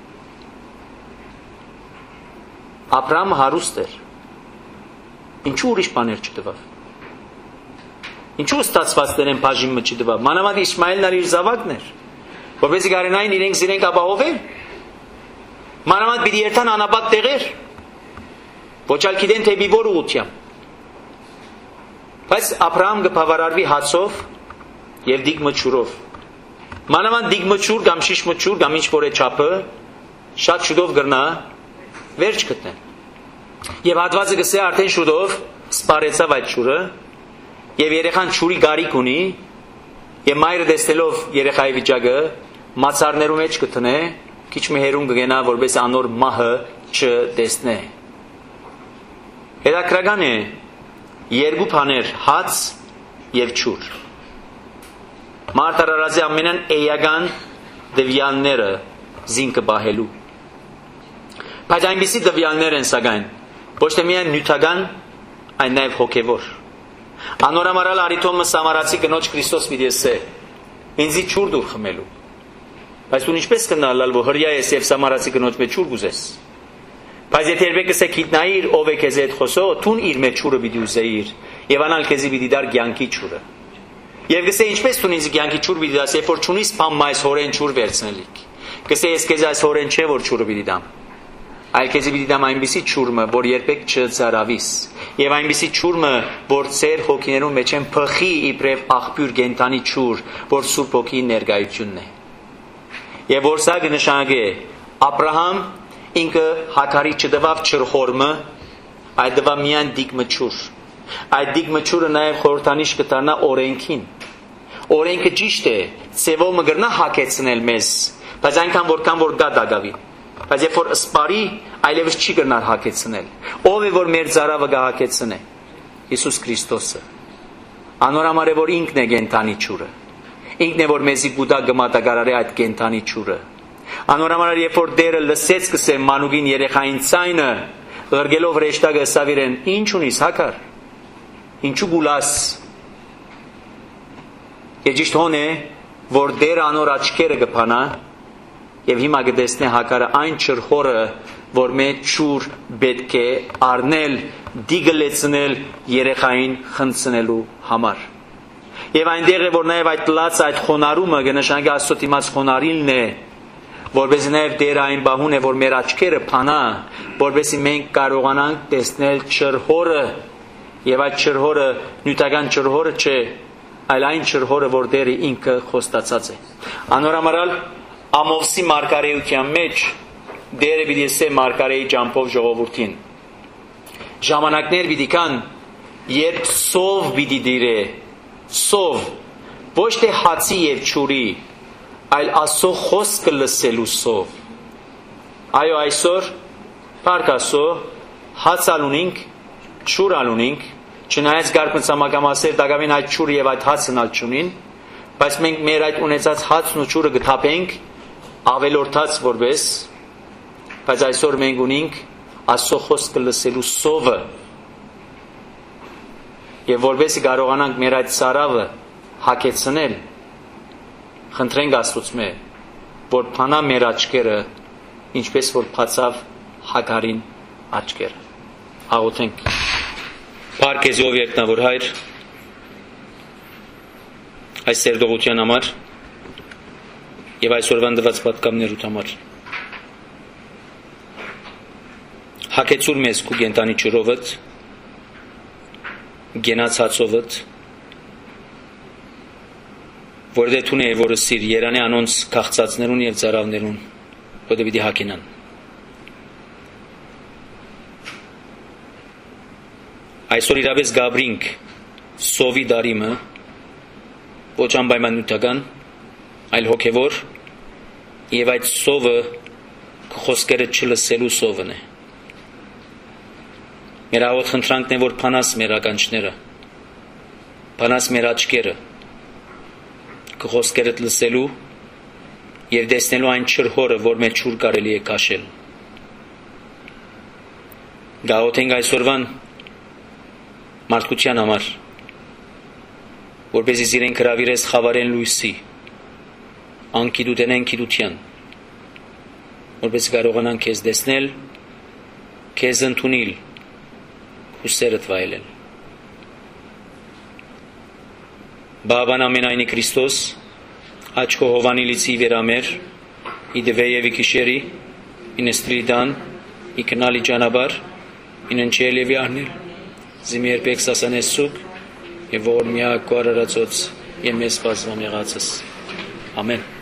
Աբրահամը հարուստ էր։ Ինչու ուրիշ բաներ չտվավ։ Ինչու ստացվածներ են բաժին մը չտվավ։ Մանավանդ Իշմայելն իր զավակն էր, որովհետեւ գարենային իրենք զիրենք ապահովել։ Մանավանդ պիտի երթան անապատ տեղեր։ Ոչ ալ գիտեն թե որ ուղությամբ։ Բայց Աբրահամ կբավարարվի հացով եւ դիգ մչուրով։ Մանավանդ դիգ մչուր կամ շիշ մչուր կամ ինչ որ է չափը շատ շուտով գրնա վերջ գտնե։ Եվ հատվածը գսե արդեն շուտով սպարեցավ այդ ճուրը եւ երեխան ճուրի գարիկ ունի եւ մայրը տեսնելով երեխայի վիճակը մացարներու մեջ կտնե, քիչ մի հերուն կգենա որպես անոր մահը չտեսնե։ Հետաքրական է, երկու բաներ՝ հաց եւ ջուր։ Մարտարարազի ամենան էական դվյալները զինքը բահելու։ Բայց այնպիսի դվյալներ են սակայն ոչ թե միայն նյութական, այլ նաեւ հոգեվոր։ Անորամարալ արիթոմը սամարացի կնոջ Քրիստոս մի դեսե ինձի ջուր դուր խմելու։ Բայց դու ինչպես կնալալ որ հրյա ես եւ սամարացի կնոջ մեջ ջուր գուզես։ Բայց եթե երբեք կսեք գիտնայիր ով է քեզ այդ խոսո, թուն իր մեջ ջուրը պիտի ուզեիր եւ անալ քեզի պիտի դար կյանքի ջուրը։ Եվ գսե ինչպես դու ինձ կյանքի ջուր պիտի դաս, երբ որ ճունիս բամ այս հորեն ջուր վերցնելիք։ Գսե ես քեզ այս հորեն չէ որ ջուրը պիտի դամ։ Այլ քեզի պիտի դամ այնպիսի ջուրը, որ երբեք չծարավիս։ Եվ այնպիսի ջուրը, որ ծեր հոգիներուն մեջ են փխի իբրև աղբյուր գենտանի ջուր, որ Սուրբ Հոգի ներկայությունն է։ Եվ որ սա կնշանակե Աբրահամ ինքը հակարի չդվավ չրխորմը, այլ դվավ միայն դիգմը ջուր։ Այդ դիգմը ջուրը նաև խորհրդանիշ կդառնա օրենքին։ Օրենքը ճիշտ է, ծևով մգրնա հակեցնել մեզ, բայց այնքան որքան որ գա դագավի։ Բայց երբ որ սպարի, այլևս չի կրնար հակեցնել։ Ով է որ մեր ծարավը գահակեցնե։ Հիսուս Քրիստոսը։ Անորամար է որ ինքն է գենտանի ջուրը։ Ինքն է որ մեզի գուտա գմատագարարի այդ գենտանի ջուրը։ Անորամար երբ որ դերը լսեց կսե մանուկին երեխային ցայնը, ղրգելով ռեշտագը սավիրեն, ինչ ունիս հակար։ Ինչու գուլաս։ Եվ ճիշտ հոն է, որ դերը անոր աչքերը կփանա եւ հիմա կտեսնե հակարը այն չրխորը, որ մեծ ջուր պետք է առնել, դիգլեցնել երեխային խնցնելու համար։ Եվ այնտեղ է որ նաեւ այդ լաց այդ խոնարհումը կնշանակի Աստծո դիմաց խոնարհիլն է, որովհետեւ նաեւ դերը այն բահուն է, որ մեր աչքերը փանա, որովհետեւ մենք կարողանանք տեսնել չրխորը, եւ այդ չրհորը նյութական չրհորը չէ, այլ այն չրհորը, որ դերը ինքը խոստացած է։ Անորամարալ Ամովսի մարգարեության մեջ դերը պիտի ասե մարգարեի ճամփով ժողովրդին։ Ժամանակներ պիտի կան, երբ սով պիտի դիրե, սով, ոչ թե հացի եւ ջուրի, այլ Աստծո խոսքը լսելու սով։ Այո, այսօր Փառք Աստծո, հաց ալունինք, ջուր ալունինք, չնայած գարկմծամակամասեր դակավին այդ ջուրը եւ այդ հացն ալ չունին, բայց մենք մեր այդ ունեցած հացն ու ջուրը գթափենք ավելորդած որպես, բայց այսօր մենք ունենք Աստծո խոսքը լսելու սովը, եւ որպեսզի կարողանանք մեր այդ սարավը հակեցնել, խնդրենք Աստծուց, որ փանա մեր աչքերը, ինչպես որ փացավ Հագարին աչքերը։ Աղոթենք։ Փառք Քեզ ով երկնավոր Հայր, այս սերտողության համար եւ այսօրվան դված պատկամներուտ համար։ Հակեցուր մեզ քու գենտանի ջրովդ, գենաց հացովդ, որ դե թունե որը սիր Երանե անոնց քաղցածներուն եւ ծարավներուն, որ դե պիտի հակենան։ Այսօր իրավես գաբրինք սովի դարիմը, ոչ անպայման նյութական, այլ հոգևոր, եւ այդ սովը խոսքերը չլսելու սովն է։ Մեր աղոտ խնդրանքն է, որ փանաս մեր ականջները, փանաս մեր աչքերը, խոսքերդ լսելու եւ տեսնելու այն չրհորը, որ մեր ջուր կարելի է քաշել։ Գաղութենք այսօրվան մարդկության համար, որպեսզի իրենք հրավիրես խավարեն լույսի, անկիդուտենեն կիդության, որպեսզի կարողանան քեզ տեսնել, քեզ ընդունել, քու սերդ վայելել։ Բաբան ամենայնի Քրիստոս, աչքո հովանիլիցի վերամեր, ի դվե եւ ի քիշերի, ի նստրիդան, ի կնալի ճանաբար, ի ննչել եւ յահնել, զիմ երբեք սասանես սուկ, եւ որ միակ կորարացոց եւ մեզ սպասվում եղածս։ Ամեն։